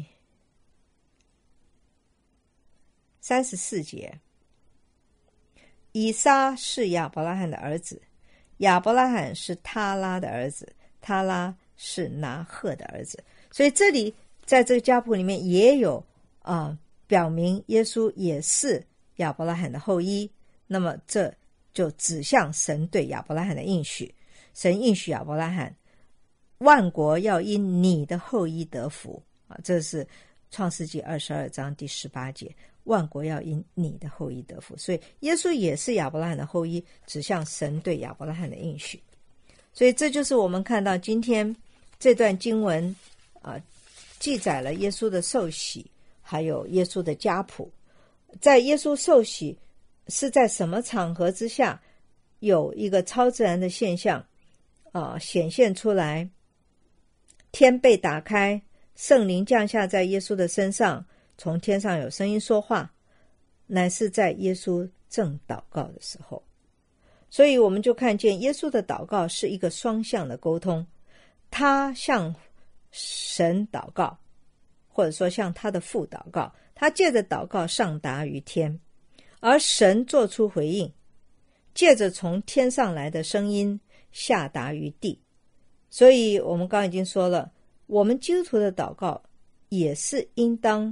34节，以撒是亚伯拉罕的儿子，亚伯拉罕是他拉的儿子，他拉是拿赫的儿子。所以这里在这个家谱里面也有表明耶稣也是亚伯拉罕的后裔，那么这就指向神对亚伯拉罕的应许。神应许亚伯拉罕，万国要因你的后裔得福这是创世纪22章第18节，万国要因你的后裔得福。所以耶稣也是亚伯拉罕的后裔，指向神对亚伯拉罕的应许。所以这就是我们看到今天这段经文记载了耶稣的受洗，还有耶稣的家谱。在耶稣受洗是在什么场合之下，有一个超自然的现象显现出来，天被打开，圣灵降下在耶稣的身上，从天上有声音说话，乃是在耶稣正祷告的时候。所以我们就看见耶稣的祷告是一个双向的沟通，他向神祷告，或者说向他的父祷告，他借着祷告上达于天，而神做出回应，借着从天上来的声音下达于地。所以我们刚刚已经说了，我们基督徒的祷告也是应当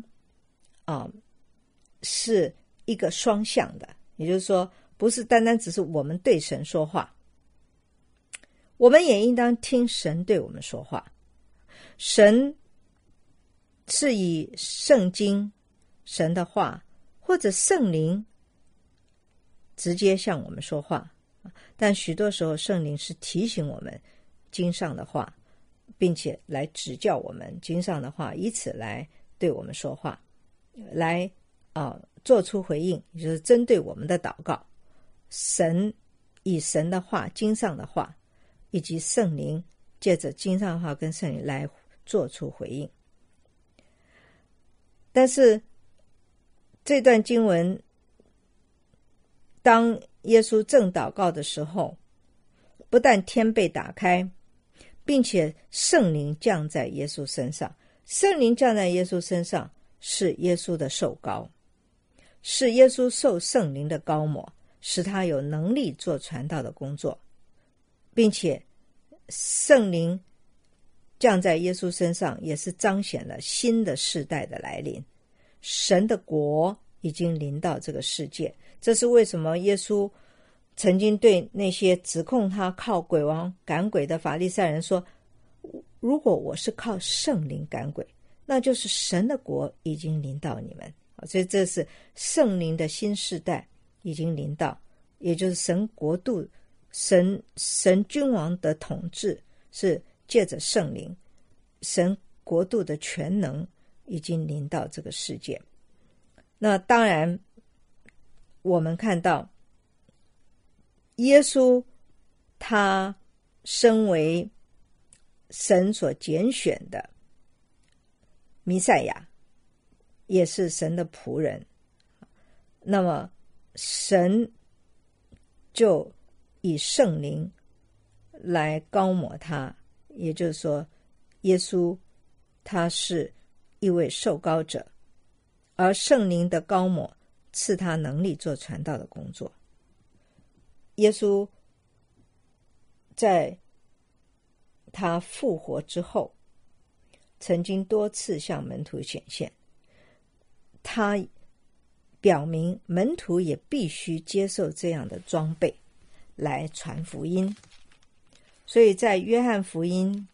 是一个双向的，也就是说不是单单只是我们对神说话，我们也应当听神对我们说话。神是以圣经、神的话或者圣灵直接向我们说话，但许多时候圣灵是提醒我们经上的话，并且来指教我们经上的话，以此来对我们说话，来做出回应，也就是针对我们的祷告。神以神的话、经上的话以及圣灵借着经上的话跟圣灵来做出回应。但是这段经文，当耶稣正祷告的时候，不但天被打开，并且圣灵降在耶稣身上。圣灵降在耶稣身上是耶稣的受膏，是耶稣受圣灵的膏抹，使他有能力做传道的工作，并且圣灵降在耶稣身上也是彰显了新的世代的来临，神的国已经临到这个世界。这是为什么耶稣曾经对那些指控他靠鬼王赶鬼的法利赛人说，如果我是靠圣灵赶鬼，那就是神的国已经临到你们。所以这是圣灵的新世代已经临到，也就是神国度、神君王的统治是借着圣灵，神国度的全能已经临到这个世界。那当然我们看到耶稣他身为神所拣选的弥赛亚，也是神的仆人，那么神就以圣灵来膏抹他，也就是说耶稣他是一位受膏者，而圣灵的膏抹赐他能力做传道的工作。耶稣在他复活之后曾经多次向门徒显现，他表明门徒也必须接受这样的装备来传福音。所以在约翰福音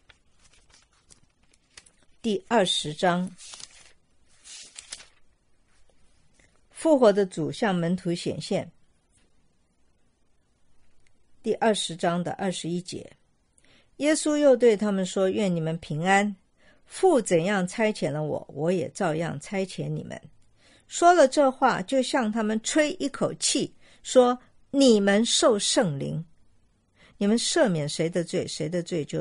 第20章，复活的主向门徒显现，第20章的21节，耶稣又对他们说，愿你们平安，父怎样差遣了我，我也照样差遣你们。说了这话，就向他们吹一口气，说，你们受圣灵。 你们赦免谁的罪，谁的罪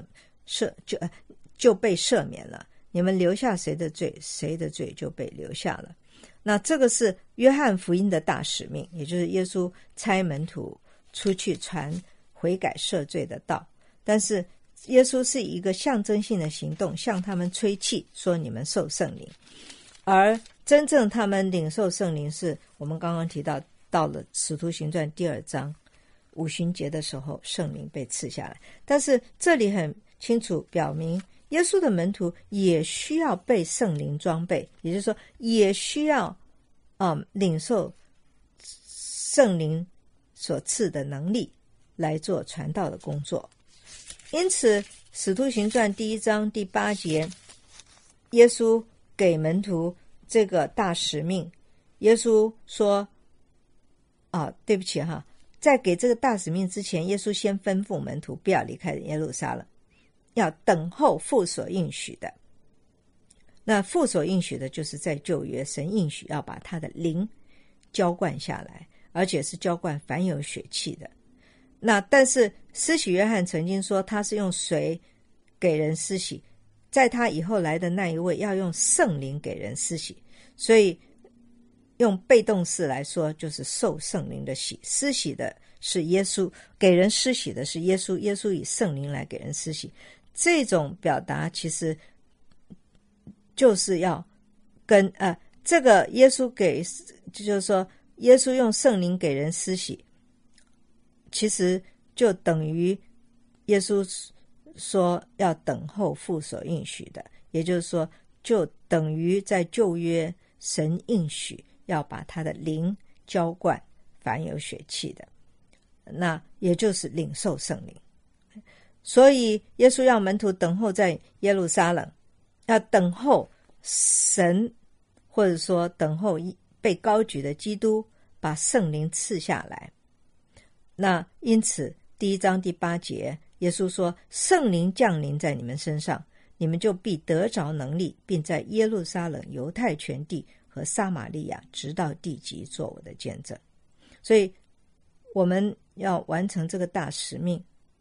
就被赦免了，你们留下谁的罪，谁的罪就被留下了。那这个是约翰福音的大使命，也就是耶稣差门徒出去传悔改赦罪的道。但是耶稣是以一个象征性的行动向他们吹气，说你们受圣灵。而真正他们领受圣灵是我们刚刚提到了使徒行传第2章五旬节的时候，圣灵被赐下来。但是这里很清楚表明，耶稣的门徒也需要被圣灵装备，也就是说也需要领受圣灵所赐的能力来做传道的工作。因此使徒行传第1章第8节，耶稣给门徒这个大使命，耶稣说对不起在给这个大使命之前，耶稣先吩咐门徒不要离开耶路撒冷，要等候父所应许的。那父所应许的就是在旧约神应许要把他的灵浇灌下来，而且是浇灌凡有血气的。那但是施洗约翰曾经说他是用水给人施洗，在他以后来的那一位要用圣灵给人施洗，所以用被动式来说就是受圣灵的洗，施洗的是耶稣，给人施洗的是耶稣，耶稣以圣灵来给人施洗。这种表达其实就是要跟这个耶稣就是说耶稣用圣灵给人施洗，其实就等于耶稣说要等候父所应许的，也就是说就等于在旧约神应许要把他的灵浇灌凡有血气的，那也就是领受圣灵。所以耶稣要门徒等候在耶路撒冷，要等候神，或者说等候被高举的基督把圣灵赐下来。那因此第1章第8节，耶稣说圣灵降临在你们身上，你们就必得着能力，并在耶路撒冷、犹太全地和撒玛利亚直到地极做我的见证。所以我们要完成这个大使命，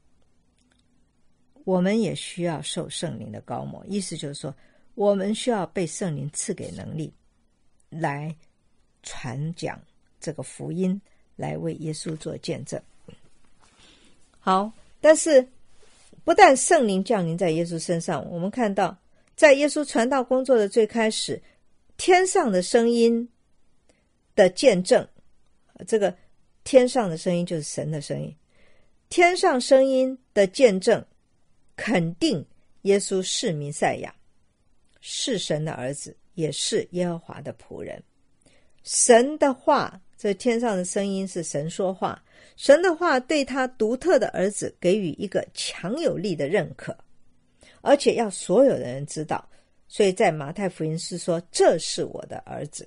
我们也需要受圣灵的膏抹，意思就是说我们需要被圣灵赐给能力来传讲这个福音，来为耶稣做见证。好，但是不但圣灵降临在耶稣身上，我们看到在耶稣传道工作的最开始，天上的声音的见证，这个天上的声音就是神的声音，天上声音的见证肯定耶稣是弥赛亚，是神的儿子，也是耶和华的仆人。神的话，这天上的声音是神说话，神的话对他独特的儿子给予一个强有力的认可，而且要所有的人知道。所以在马太福音是说这是我的儿子。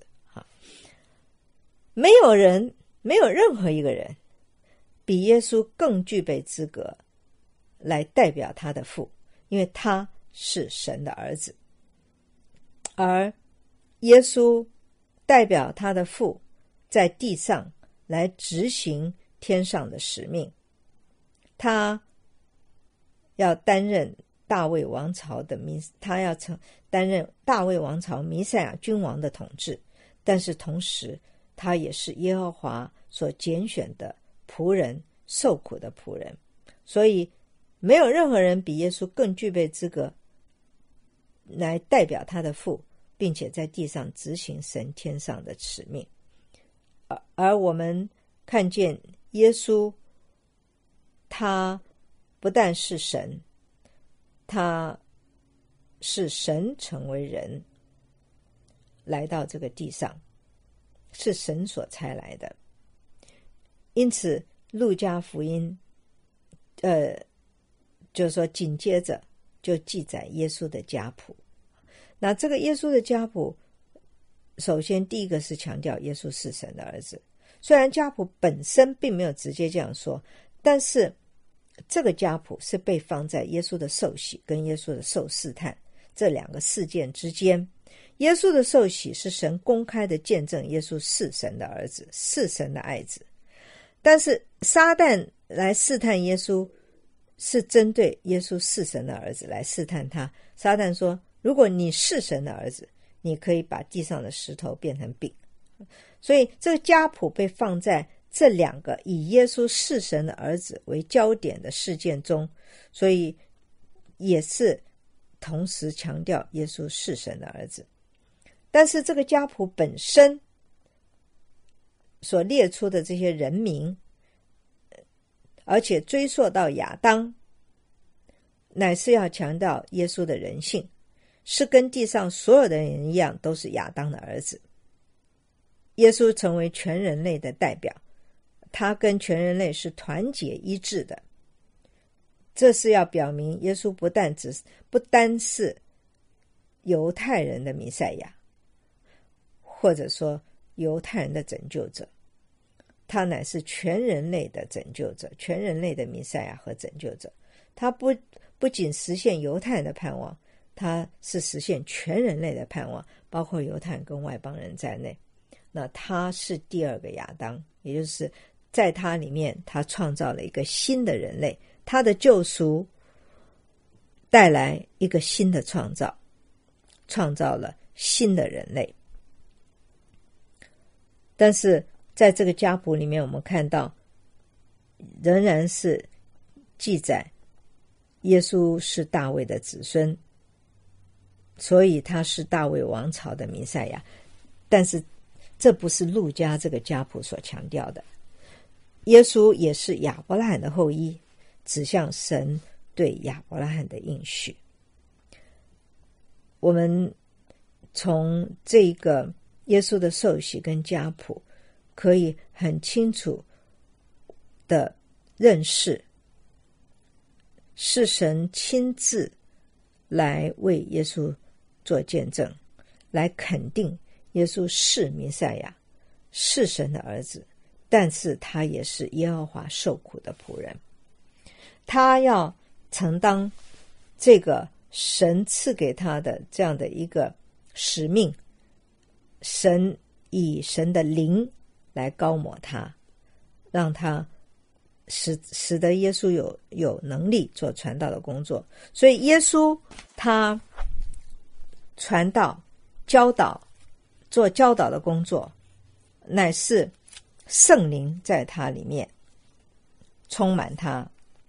没有任何一个人比耶稣更具备资格来代表他的父，因为他是神的儿子。而耶稣代表他的父在地上来执行天上的使命，他要担任大卫王朝的他要担任大卫王朝弥赛亚君王的统治，但是同时他也是耶和华所拣选的仆人，受苦的仆人。所以没有任何人比耶稣更具备资格来代表他的父，并且在地上执行神天上的使命。而我们看见耶稣，他不但是神，他是神成为人来到这个地上，是神所差来的。因此路加福音就是说紧接着就记载耶稣的家谱。那这个耶稣的家谱，首先第一个是强调耶稣是神的儿子，虽然家谱本身并没有直接这样说，但是这个家谱是被放在耶稣的受洗跟耶稣的受试探这两个事件之间。耶稣的受洗是神公开的见证耶稣是神的儿子，是神的爱子。但是撒旦来试探耶稣，是针对耶稣是神的儿子来试探他。撒旦说，如果你是神的儿子，你可以把地上的石头变成饼。所以这个家谱被放在这两个以耶稣是神的儿子为焦点的事件中，所以也是同时强调耶稣是神的儿子。但是这个家谱本身所列出的这些人名，而且追溯到亚当，乃是要强调耶稣的人性，是跟地上所有的人一样，都是亚当的儿子。耶稣成为全人类的代表，他跟全人类是团结一致的。这是要表明耶稣不单是犹太人的弥赛亚，或者说犹太人的拯救者，他乃是全人类的拯救者，全人类的弥赛亚和拯救者。他不仅实现犹太人的盼望，他是实现全人类的盼望，包括犹太人跟外邦人在内。那他是第二个亚当，也就是在他里面，他创造了一个新的人类，他的救赎带来一个新的创造，创造了新的人类。但是在这个家谱里面，我们看到仍然是记载耶稣是大卫的子孙，所以他是大卫王朝的弥赛亚。但是这不是路加这个家谱所强调的。耶稣也是亚伯拉罕的后裔，指向神对亚伯拉罕的应许。我们从这个耶稣的受洗跟家谱，可以很清楚的认识，是神亲自来为耶稣做见证，来肯定耶稣是弥赛亚，是神的儿子，但是他也是耶和华受苦的仆人。他要承担这个神赐给他的这样的一个使命，神以神的灵来高抹他，让他使得耶稣有能力做传道的工作。所以耶稣他传道教导，做教导的工作，乃是圣灵在他里面充满他。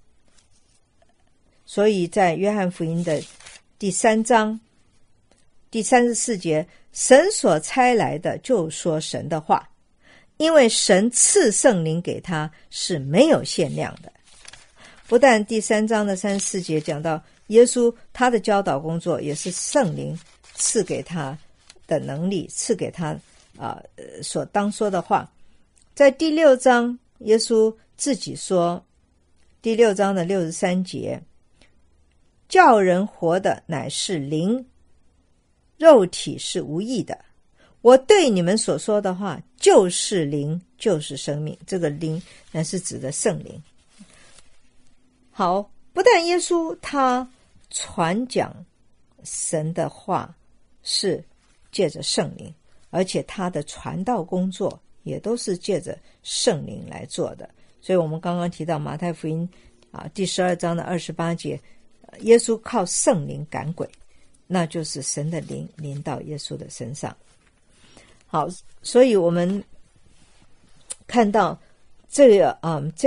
所以在约翰福音的第3章第34节，神所差来的就说神的话，因为神赐圣灵给他是没有限量的。不但第3章的34节讲到耶稣他的教导工作，也是圣灵赐给他的能力，赐给他所当说的话。在第6章耶稣自己说，第6章的63节，叫人活的乃是灵，肉体是无益的。我对你们所说的话就是灵，就是生命。这个灵乃是指的圣灵。好，不但耶稣他传讲神的话是借着圣灵，而且他的传道工作也都是借着圣灵来做的。所以我们刚刚提到马太福音第12章的28节，耶稣靠圣灵赶鬼，那就是神的灵临到耶稣的身上。好，所以我们看到这个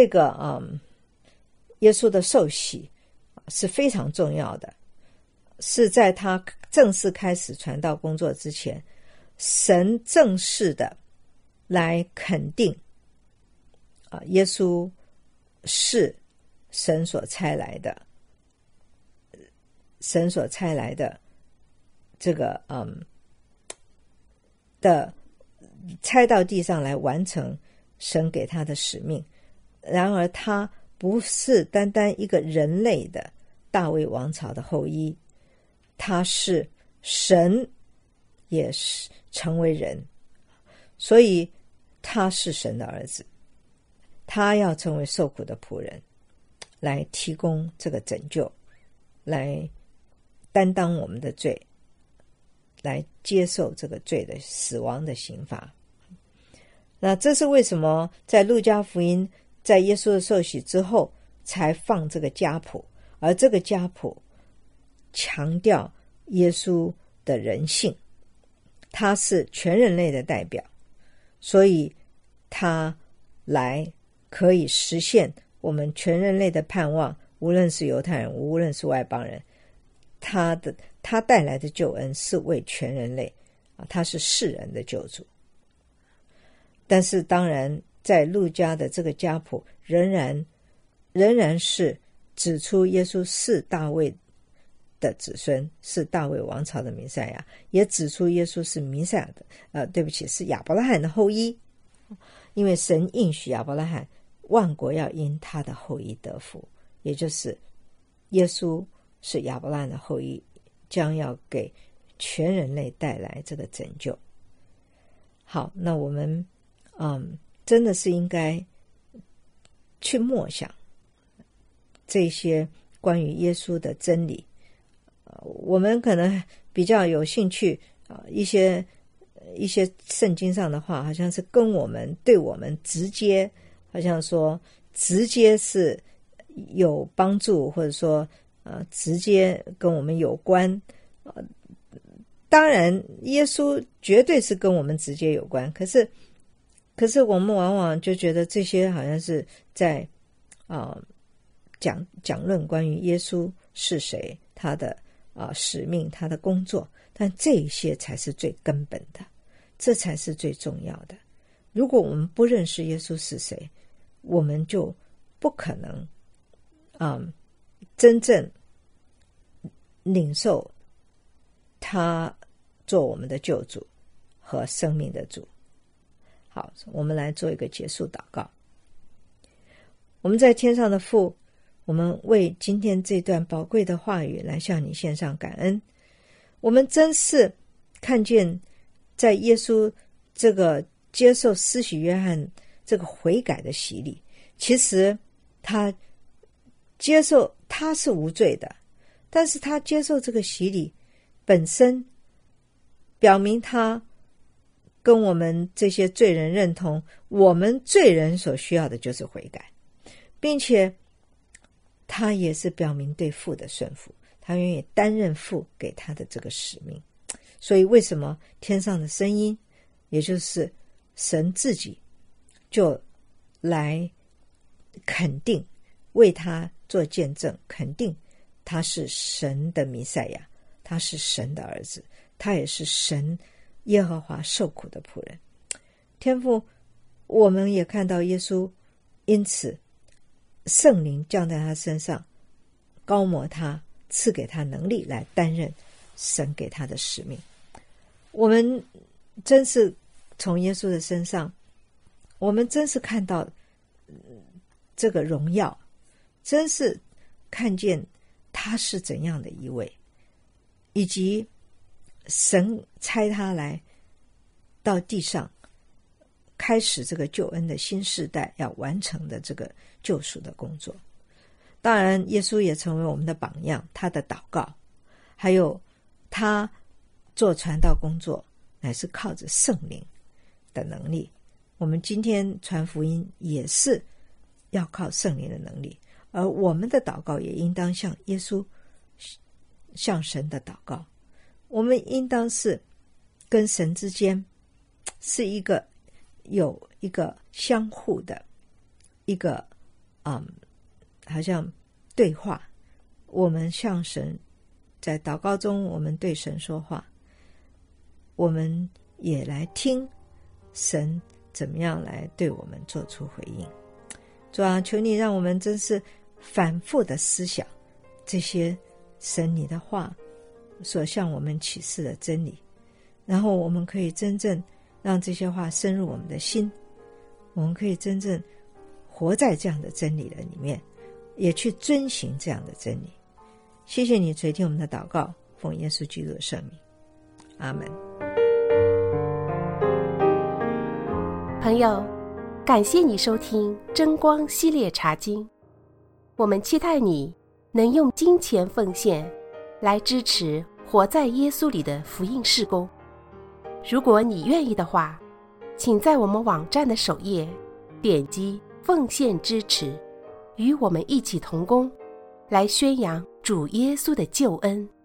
耶稣的受洗是非常重要的，是在他正式开始传道工作之前，神正式的来肯定耶稣是神所差来的，神所差来的这个差到地上来完成神给他的使命。然而他不是单单一个人类的大卫王朝的后裔，他是神也是成为人，所以他是神的儿子，他要成为受苦的仆人，来提供这个拯救，来担当我们的罪，来接受这个罪的死亡的刑罚。那这是为什么在路加福音在耶稣的受洗之后才放这个家谱，而这个家谱强调耶稣的人性，他是全人类的代表，所以他来可以实现我们全人类的盼望，无论是犹太人，无论是外邦人，他带来的救恩是为全人类，他是世人的救主。但是当然在路加的这个家谱仍然是指出耶稣是大卫的子孙，是大卫王朝的弥赛亚，也指出耶稣是弥赛亚的是亚伯拉罕的后裔，因为神应许亚伯拉罕万国要因他的后裔得福，也就是耶稣是亚伯拉罕的后裔，将要给全人类带来这个拯救。好，那我们真的是应该去默想这些关于耶稣的真理。我们可能比较有兴趣一些圣经上的话，好像是对我们直接，好像说直接是有帮助，或者说直接跟我们有关。当然耶稣绝对是跟我们直接有关，可是我们往往就觉得这些好像是在讲论关于耶稣是谁，他的使命，他的工作，但这一些才是最根本的，这才是最重要的。如果我们不认识耶稣是谁，我们就不可能真正领受他做我们的救主和生命的主。好，我们来做一个结束祷告。我们在天上的父，我们为今天这段宝贵的话语来向你献上感恩。我们真是看见在耶稣这个接受施洗约翰这个悔改的洗礼，其实他是无罪的，但是他接受这个洗礼本身表明他跟我们这些罪人认同，我们罪人所需要的就是悔改，并且他也是表明对父的顺服，他愿意担任父给他的这个使命。所以为什么天上的声音，也就是神自己，就来肯定，为他做见证，肯定他是神的弥赛亚，他是神的儿子，他也是神耶和华受苦的仆人。天父，我们也看到耶稣因此圣灵降在他身上，高摩他，赐给他能力来担任神给他的使命。我们真是从耶稣的身上，我们真是看到这个荣耀，真是看见他是怎样的一位，以及神差他来到地上开始这个救恩的新世代要完成的这个救赎的工作。当然耶稣也成为我们的榜样，他的祷告还有他做传道工作乃是靠着圣灵的能力。我们今天传福音也是要靠圣灵的能力，而我们的祷告也应当像耶稣向神的祷告。我们应当是跟神之间是有一个相互的一个好像对话。我们向神在祷告中，我们对神说话，我们也来听神怎么样来对我们做出回应。主啊，求你让我们真是反复的思想这些神你的话所向我们启示的真理，然后我们可以真正让这些话深入我们的心，我们可以真正活在这样的真理的里面，也去遵行这样的真理。谢谢你垂听我们的祷告，奉耶稣基督的圣名，阿们。 朋友，感谢你收听真光系列查经，我们期待你能用金钱奉献来支持活在耶稣里的福音事工。如果你愿意的话，请在我们网站的首页点击奉献支持，与我们一起同工，来宣扬主耶稣的救恩。